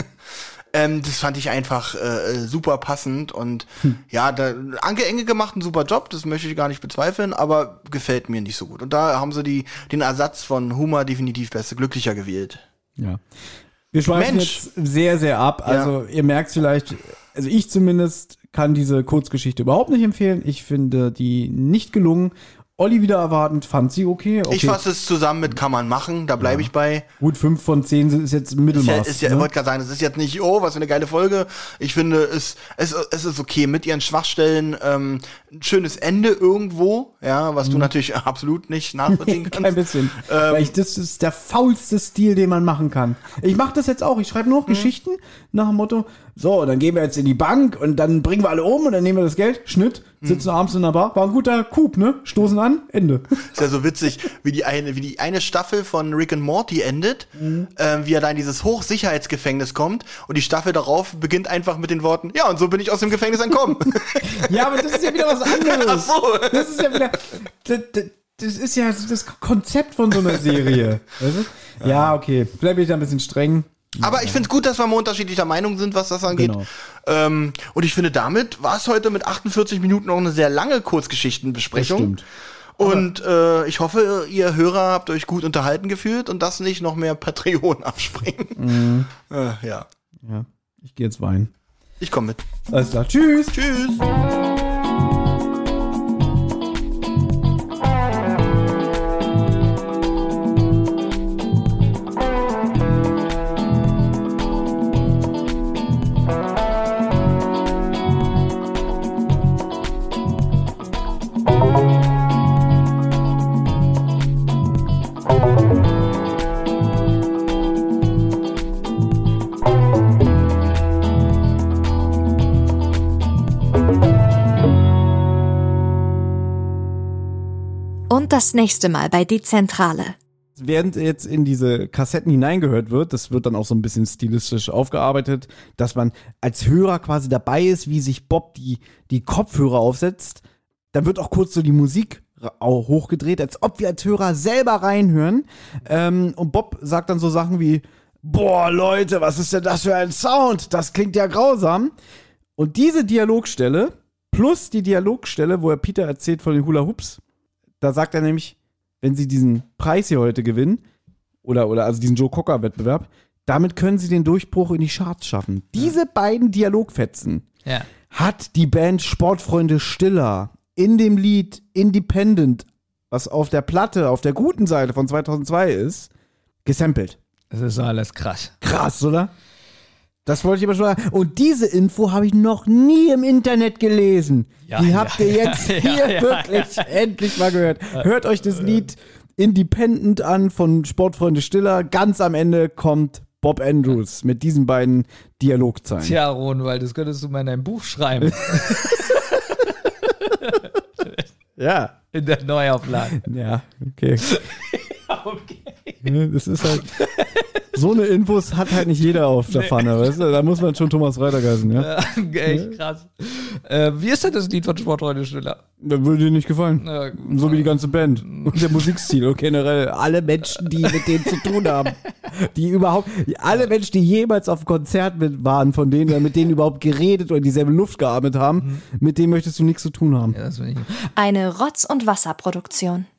[SPEAKER 2] das fand ich einfach super passend und ja, Anke Engelke macht einen super Job, das möchte ich gar nicht bezweifeln, aber gefällt mir nicht so gut. Und da haben sie den Ersatz von Homer definitiv glücklicher gewählt.
[SPEAKER 3] Ja. Wir schweifen
[SPEAKER 2] Mensch.
[SPEAKER 3] jetzt sehr, sehr ab. Also ihr merkt vielleicht, also ich zumindest kann diese Kurzgeschichte überhaupt nicht empfehlen. Ich finde die nicht gelungen. Olli wieder erwartend, fand sie okay.
[SPEAKER 2] Ich fasse es zusammen mit kann man machen, da bleibe ich bei.
[SPEAKER 3] Gut, 5 von 10 ist jetzt Mittelmaß.
[SPEAKER 2] Ich
[SPEAKER 3] ne?
[SPEAKER 2] wollte gerade sagen, es ist jetzt nicht, oh, was für eine geile Folge. Ich finde, es ist okay mit ihren Schwachstellen, ein schönes Ende irgendwo, ja, was du natürlich absolut nicht nachvollziehen kannst.
[SPEAKER 3] Kein bisschen. Weil das ist der faulste Stil, den man machen kann. Ich mache das jetzt auch. Ich schreibe nur noch Geschichten nach dem Motto, so, dann gehen wir jetzt in die Bank und dann bringen wir alle um und dann nehmen wir das Geld, Schnitt, sitzen abends in der Bar, war ein guter Coup, ne? Stoßen an, Ende.
[SPEAKER 2] Ist ja so witzig, wie die eine Staffel von Rick and Morty endet, wie er da in dieses Hochsicherheitsgefängnis kommt und die Staffel darauf beginnt einfach mit den Worten, ja, und so bin ich aus dem Gefängnis entkommen.
[SPEAKER 3] Ja, aber das ist ja wieder was anderes.
[SPEAKER 2] Ach so.
[SPEAKER 3] Das ist ja wieder, das ist ja das Konzept von so einer Serie. Weißt du? Ja, okay. Vielleicht bin ich da ein bisschen streng.
[SPEAKER 2] Aber ich finde es gut, dass wir mal unterschiedlicher Meinung sind, was das angeht.
[SPEAKER 3] Genau.
[SPEAKER 2] Und ich finde, damit war es heute mit 48 Minuten auch eine sehr lange Kurzgeschichtenbesprechung.
[SPEAKER 3] Das stimmt.
[SPEAKER 2] Und ich hoffe, ihr Hörer habt euch gut unterhalten gefühlt und das nicht noch mehr Patreon abspringen. Ja.
[SPEAKER 3] Ja, ich gehe jetzt weinen.
[SPEAKER 2] Ich komme mit.
[SPEAKER 3] Alles klar. Tschüss.
[SPEAKER 2] Tschüss.
[SPEAKER 4] Und das nächste Mal bei Die Zentrale.
[SPEAKER 3] Während jetzt in diese Kassetten hineingehört wird, das wird dann auch so ein bisschen stilistisch aufgearbeitet, dass man als Hörer quasi dabei ist, wie sich Bob die Kopfhörer aufsetzt. Dann wird auch kurz so die Musik auch hochgedreht, als ob wir als Hörer selber reinhören. Und Bob sagt dann so Sachen wie, boah, Leute, was ist denn das für ein Sound? Das klingt ja grausam. Und diese Dialogstelle plus die Dialogstelle, wo er Peter erzählt von den Hula Hoops, da sagt er nämlich, wenn sie diesen Preis hier heute gewinnen, oder also diesen Joe Cocker-Wettbewerb, damit können sie den Durchbruch in die Charts schaffen. Diese beiden Dialogfetzen hat die Band Sportfreunde Stiller in dem Lied Independent, was auf der Platte, auf der guten Seite von 2002 ist, gesampelt.
[SPEAKER 6] Das ist alles krass.
[SPEAKER 3] Krass, oder? Das wollte ich aber schon sagen. Und diese Info habe ich noch nie im Internet gelesen. Die habt ihr jetzt hier wirklich endlich mal gehört. Hört euch das Lied Independent an von Sportfreunde Stiller. Ganz am Ende kommt Bob Andrews mit diesen beiden Dialogzeilen.
[SPEAKER 6] Tja, Ronwald, das könntest du mal in dein Buch schreiben.
[SPEAKER 3] Ja.
[SPEAKER 6] In der Neuauflage.
[SPEAKER 3] Ja, okay. Das ist halt. So eine Infos hat halt nicht jeder auf der Pfanne, weißt du? Da muss man schon Thomas Reuter heißen, ja?
[SPEAKER 6] Echt krass. Wie ist denn das Lied von Sportfreunde Stiller?
[SPEAKER 3] Das würde dir nicht gefallen. So wie die ganze Band. Und der Musikstil und generell alle Menschen, die mit denen zu tun haben. Alle Menschen, die jemals auf einem Konzert waren, von denen oder mit denen überhaupt geredet oder dieselbe Luft geatmet haben, mit denen möchtest du nichts zu tun haben.
[SPEAKER 6] Ja, das will ich nicht.
[SPEAKER 4] Eine Rotz- und Wasserproduktion.